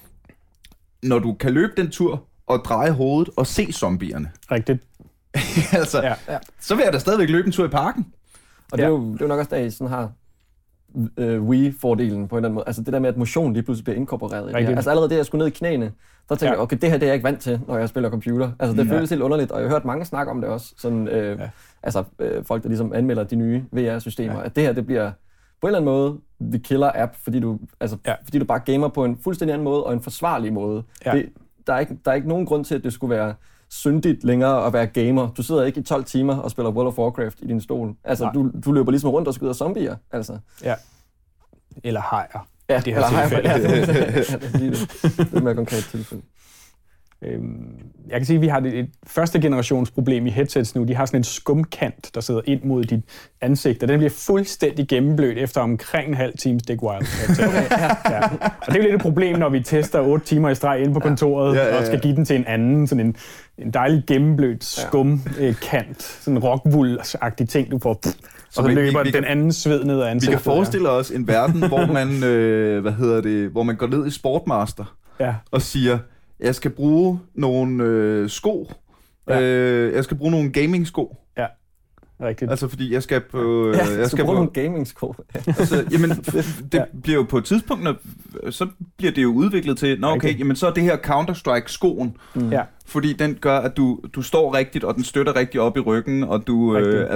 B: Når du kan løbe den tur, og dreje hovedet, og se zombierne...
C: Rigtigt.
B: Altså, så vil jeg da stadigvæk løbe en tur i parken.
D: Og det er jo nok også, der I sådan har Wii-fordelen på en eller anden måde. Altså det der med, at motion lige pludselig bliver inkorporeret. Altså allerede det, jeg skulle ned i knæene, der tænker jeg, okay, det her det er jeg ikke vant til, når jeg spiller computer. Altså det føles helt underligt, og jeg har hørt mange snakke om det også. Sådan, folk, der ligesom anmelder de nye VR-systemer, at det her, det bliver på en eller anden måde the killer app, fordi du bare gamer på en fuldstændig anden måde, og en forsvarlig måde. Ja. Der er ikke nogen grund til, at det skulle være syndigt længere at være gamer. Du sidder ikke i 12 timer og spiller World of Warcraft i din stol. Altså, du løber ligesom rundt og skyder zombier. Altså. Ja.
C: Eller hajer.
D: Ja, det her tilfælde. Det er mere konkret tilfælde.
C: Jeg kan sige, at vi har et første generations problem i headsets nu. De har sådan en skumkant, der sidder ind mod dit ansigt, og den bliver fuldstændig gennemblødt efter omkring en halv times Dick Wild. Ja. Og det er jo lidt et problem, når vi tester 8 timer i streg inde på kontoret, og skal give den til en anden, sådan en dejlig gennemblødt skumkant, sådan en rockwool-agtig ting, du får... og så løber den anden sved ned af ansigtet.
B: Vi kan forestille os en verden, hvor man, hvor man går ned i Sportmaster og siger... Jeg skal bruge nogle sko. Jeg skal bruge nogle gaming-sko.
C: Ja, rigtigt.
B: Altså, fordi jeg skal på...
D: jeg skal bruge nogle gaming-sko.
B: Altså, jamen, det bliver jo på et tidspunkt, så bliver det jo udviklet til, jamen, så er det her Counter-Strike-skoen. Ja. Fordi den gør, at du står rigtigt, og den støtter rigtigt op i ryggen, og du...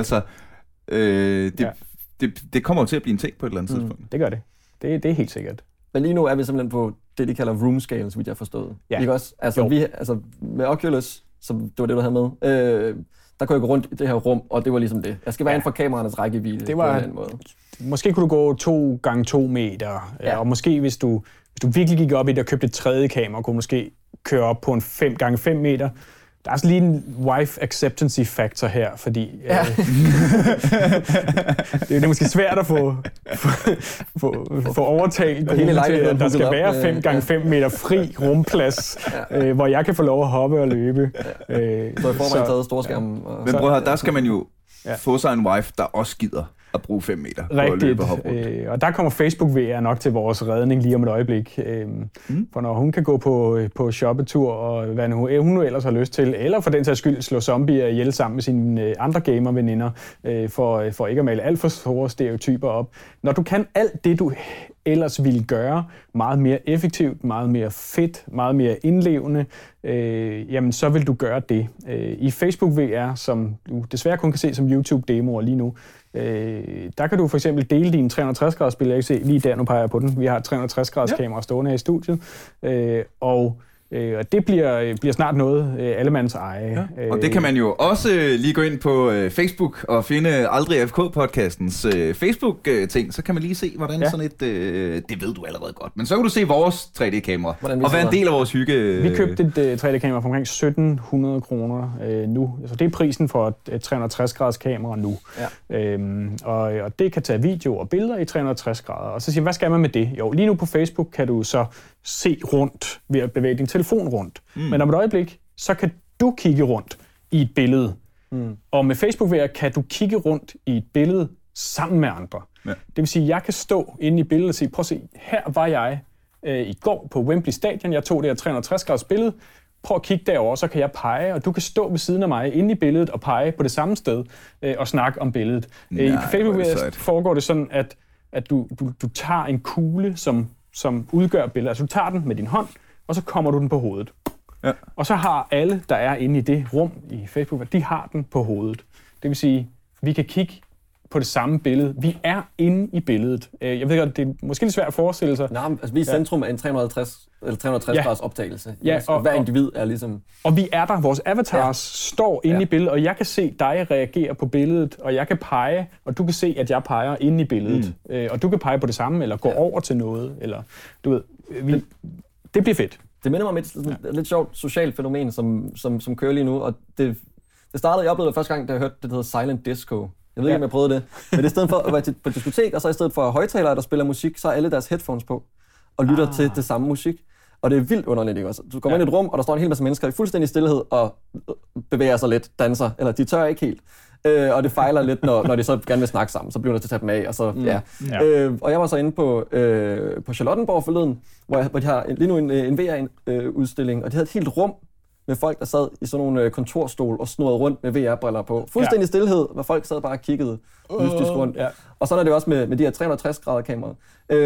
B: det kommer jo til at blive en ting på et eller andet tidspunkt.
C: Det gør det. Det er helt sikkert.
D: Men lige nu er vi simpelthen på det, de kalder room scale, så vidt jeg har forstået. Ja. Ikke også? Altså, med Oculus, som det var det, du havde med, der kunne jeg gå rundt i det her rum, og det var ligesom det. Jeg skal være inden for kameraernes rækkevidde på en anden måde.
C: Måske kunne du gå 2 gange 2 meter, og måske hvis du virkelig gik op i det og købte et tredje kamera, kunne du måske køre op på en 5 gange 5 meter. Der er også lige en wife acceptancy factor her, fordi det er måske svært at få overtalt hele til, at der skal være 5x5 meter fri rumplads, hvor jeg kan få lov at hoppe og løbe.
D: Så i forvejen taget storskærmen.
B: Men prøv at høre, der skal man jo få sig en wife, der også gider at bruge 5 meter på at løbe og hoppe rundt.
C: Og der kommer Facebook VR nok til vores redning lige om et øjeblik. For når hun kan gå på shoppetur, og hvad hun nu ellers har lyst til, eller for den sags skyld slå zombier ihjel sammen med sine andre gamer-veninder, for ikke at male alt for store stereotyper op. Når du kan alt det, du ellers ville gøre, meget mere effektivt, meget mere fedt, meget mere indlevende, jamen så vil du gøre det. I Facebook VR, som du desværre kun kan se som YouTube-demoer lige nu, der kan du for eksempel dele dine 360-graders billeder. Jeg kan se lige der, nu peger jeg på den. Vi har et 360-graders kamera stående her i studiet, og det bliver snart noget allemands eje.
B: Ja. Og det kan man jo også lige gå ind på Facebook og finde Aldrig FK-podcastens Facebook-ting. Så kan man lige se, hvordan sådan et... det ved du allerede godt. Men så kan du se vores 3D-kamera og være en del af vores hygge.
C: Vi købte et 3D-kamera for omkring 1.700 kroner nu. Altså det er prisen for et 360-graders kamera nu. Ja. Og det kan tage video og billeder i 360 grader. Og så siger hvad skal man med det? Jo, lige nu på Facebook kan du så se rundt ved at bevæge din telefon rundt. Men om et øjeblik, så kan du kigge rundt i et billede. Og med Facebook VR kan du kigge rundt i et billede sammen med andre. Ja. Det vil sige, at jeg kan stå inde i billedet og sige, prøv at se, her var jeg i går på Wembley Stadion. Jeg tog det her 360-graders billede. Prøv at kigge derover, så kan jeg pege, og du kan stå ved siden af mig inde i billedet og pege på det samme sted og snakke om billedet. I Facebook VR foregår det sådan, at du tager en kugle, som udgør billedet. Altså du tager den med din hånd, og så kommer du den på hovedet. Ja. Og så har alle, der er inde i det rum i Facebook, de har den på hovedet. Det vil sige, vi kan kigge på det samme billede. Vi er inde i billedet. Jeg ved godt, det er måske lidt svært at forestille sig.
D: Nej, altså vi er centrum af en 360 graders optagelse. Ja, og hver individ er ligesom...
C: Og vi er der. Vores avatars står inde i billedet, og jeg kan se dig reagere på billedet, og jeg kan pege, og du kan se, at jeg peger inde i billedet. Og du kan pege på det samme, eller gå over til noget, eller du ved... Det bliver fedt.
D: Det minder mig om et lidt sjovt socialt fænomen, som kører lige nu, og det startede, jeg oplevede det første gang, da jeg hørte, det hedder Silent Disco. Jeg ved ikke, om jeg prøvede det. Men i stedet for at være på et diskotek, og så i stedet for højtalere, der spiller musik, så er alle deres headphones på og lytter til det samme musik. Og det er vildt underligt, ikke også? Du kommer ind i et rum, og der står en hel masse mennesker i fuldstændig stillhed og bevæger sig lidt, danser, eller de tør ikke helt. Og det fejler lidt, når de så gerne vil snakke sammen, så bliver de nødt til at tage dem af, og så, og jeg var så inde på Charlottenborg forleden, hvor de har lige nu en VR-udstilling, og de havde et helt rum med folk, der sad i sådan nogle kontorstol og snurrede rundt med VR-briller på. Fuldstændig stillhed, hvor folk sad bare og kiggede mystisk rundt. Ja. Og sådan er det også med de her 360-grader kameraer.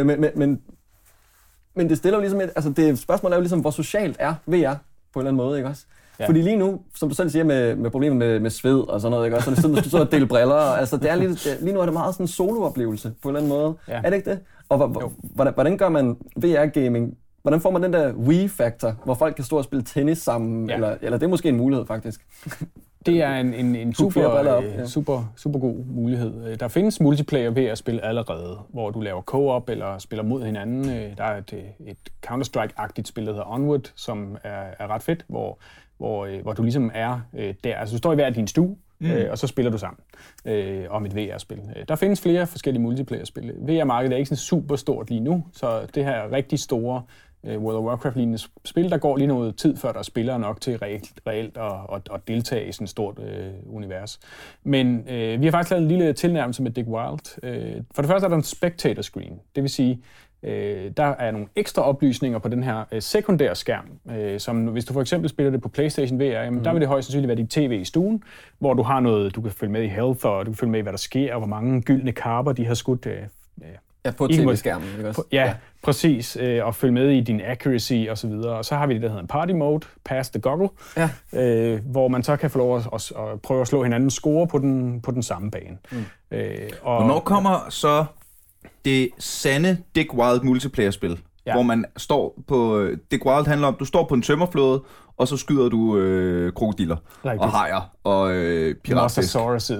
D: Men det stiller jo ligesom det spørgsmål er jo ligesom, hvor socialt er VR på en eller anden måde, ikke også? Ja. Fordi lige nu, som du selv siger, med problemer med sved og sådan noget, ikke også? Så det er sådan, at du så at dele briller. Altså, det er lige nu er det meget sådan en solo-oplevelse på en eller anden måde. Ja. Er det ikke det? Og hvordan gør man VR-gaming? Hvordan får man den der Wii-faktor, hvor folk kan stå og spille tennis sammen? Eller det er måske en mulighed, faktisk.
C: Det er en super god mulighed. Der findes multiplayer VR-spil allerede, hvor du laver co-op eller spiller mod hinanden. Der er et Counter-Strike-agtigt spil, der hedder Onward, som er ret fedt, hvor du ligesom er der. Altså du står i hver din stue, og så spiller du sammen om et VR-spil. Der findes flere forskellige multiplayer-spil. VR-markedet er ikke sådan super stort lige nu, så det her rigtig store World of Warcraft-lignende spil, der går lige noget tid, før der er spillere nok til reelt at deltage i sådan et stort univers. Men vi har faktisk lavet en lille tilnærmelse med Dick Wild. For det første er der en spectator screen. Det vil sige, der er nogle ekstra oplysninger på den her sekundære skærm, som hvis du for eksempel spiller det på PlayStation VR, jamen, der vil det højst sandsynligt være dit tv i stuen, hvor du har noget, du kan følge med i health, og du kan følge med i, hvad der sker, og hvor mange gyldne karper de har skudt.
D: På tv-skærmen, ikke også?
C: Ja, præcis. Og følge med i din accuracy og så videre. Og så har vi det, der hedder en party mode, pass the goggle, hvor man så kan få lov at prøve at slå hinandens score på den samme bane.
B: Hvornår kommer så det sande Dick Wild multiplayer-spil, hvor man står på... Dick Wild handler om, du står på en tømmerflåde, og så skyder du krokodiller og hajer og piratfisk.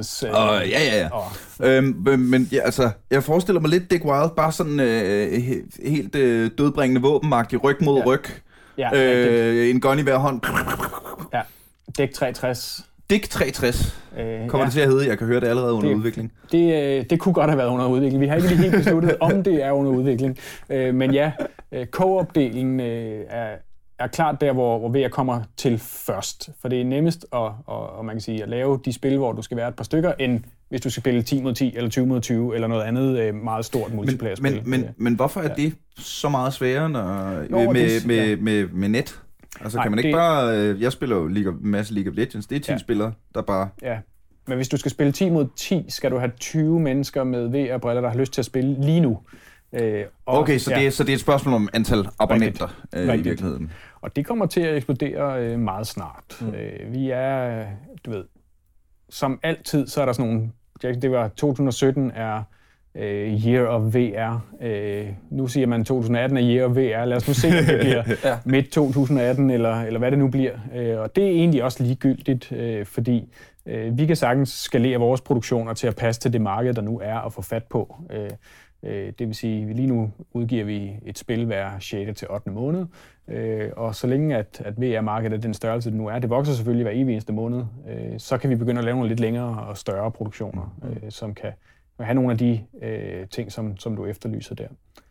B: Men altså, jeg forestiller mig lidt Dick Wild, bare sådan helt dødbringende våbenmagtig, ryg mod ryg. En gun i hver hånd.
C: Ja. Dæk 360.
B: Dæk 360 kommer det til at hedde. Jeg kan høre det allerede under udvikling.
C: Det kunne godt have været under udvikling. Vi har ikke lige helt besluttet, om det er under udvikling. Men ja, co-op-delen er klart der, hvor VR kommer til først. For det er nemmest og man kan sige, at lave de spil, hvor du skal være et par stykker, end hvis du skal spille 10 mod 10 eller 20 mod 20 eller noget andet meget stort multiplayer-spil.
B: Men hvorfor er det så meget sværere med net? Altså kan man ikke bare... Jeg spiller jo masse League of Legends. Det er 10 spillere, der bare...
C: Ja, men hvis du skal spille 10 mod 10, skal du have 20 mennesker med VR-briller, der har lyst til at spille lige nu.
B: Okay, så det er et spørgsmål om antal abonnenter i virkeligheden.
C: Og det kommer til at eksplodere meget snart. Vi er, du ved... Som altid, så er der sådan nogle... Det var 2017 er Year of VR. Nu siger man 2018 er Year of VR. Lad os nu se, om det bliver midt 2018, eller hvad det nu bliver. Og det er egentlig også ligegyldigt, fordi vi kan sagtens skalere vores produktioner til at passe til det marked, der nu er at få fat på. Det vil sige, lige nu udgiver vi et spil hver 6. til 8. måned, og så længe at VR-markedet er den størrelse, det nu er, det vokser selvfølgelig hver evig eneste måned, så kan vi begynde at lave nogle lidt længere og større produktioner, som kan have nogle af de ting, som du efterlyser der.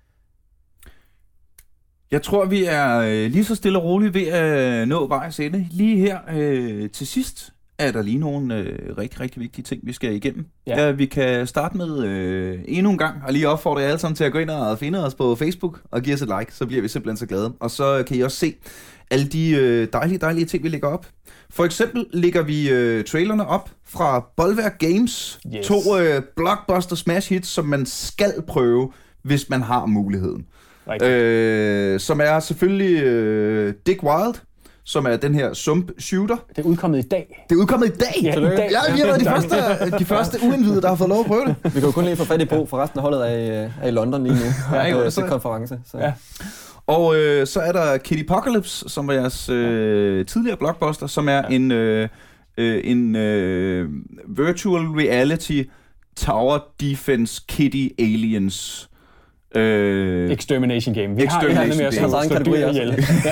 B: Jeg tror, vi er lige så stille og roligt ved at nå vejs ende. Lige her til sidst er der lige nogle rigtig, rigtig vigtige ting, vi skal igennem. Ja. Vi kan starte med endnu en gang, og lige opfordre jer alle sammen til at gå ind og finde os på Facebook og give os et like, så bliver vi simpelthen så glade. Og så kan I også se alle de dejlige ting, vi lægger op. For eksempel lægger vi trailerne op fra Bolværk Games. Yes. 2 blockbuster smash hits, som man skal prøve, hvis man har muligheden. Som er selvfølgelig Dick Wild, som er den her sump shooter.
C: Det er udkommet i dag.
B: Ja, vi har været de første uindvidede, der har fået lov at prøve det.
D: Vi kan jo kun lige få fat i Bo, for resten af holdet er i London lige nu. Til konference. Så. Ja.
B: Og så er der Kittypocalypse, som var jeres tidligere blockbuster, som er en virtual reality tower defense kitty aliens.
C: Extermination game. Vi har nemlig også slå dyr ihjel.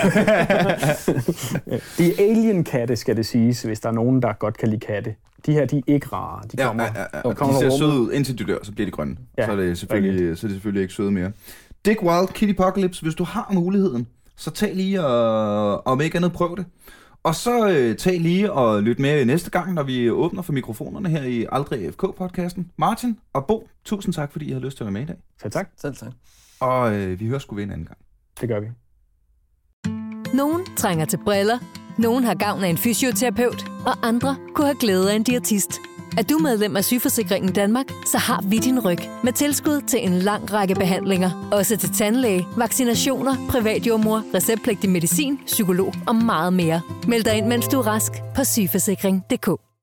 C: De alien-katte, skal det siges, hvis der er nogen, der godt kan lide katte. De her, de er ikke rare. De
B: ser søde ud, indtil de dør, så bliver de grønne. Ja, så er det selvfølgelig ikke søde mere. Dick Wild, Kittypocalypse, hvis du har muligheden, så tag lige og om ikke andet prøv det. Og så tag lige og lyt med næste gang, når vi åbner for mikrofonerne her i Aldrig AFK-podcasten. Martin og Bo, tusind tak, fordi I har lyst til at være med i dag.
C: Selv tak.
B: Og vi hører sgu ved en anden gang.
C: Det gør vi.
E: Nogen trænger til briller, nogen har gavn af en fysioterapeut, og andre kunne have glæde af en diætist. Er du medlem af Sygeforsikringen Danmark, så har vi din ryg med tilskud til en lang række behandlinger. Også til tandlæge, vaccinationer, privatjordmor, receptpligtig medicin, psykolog og meget mere. Meld dig ind, mens du er rask på sygeforsikring.dk.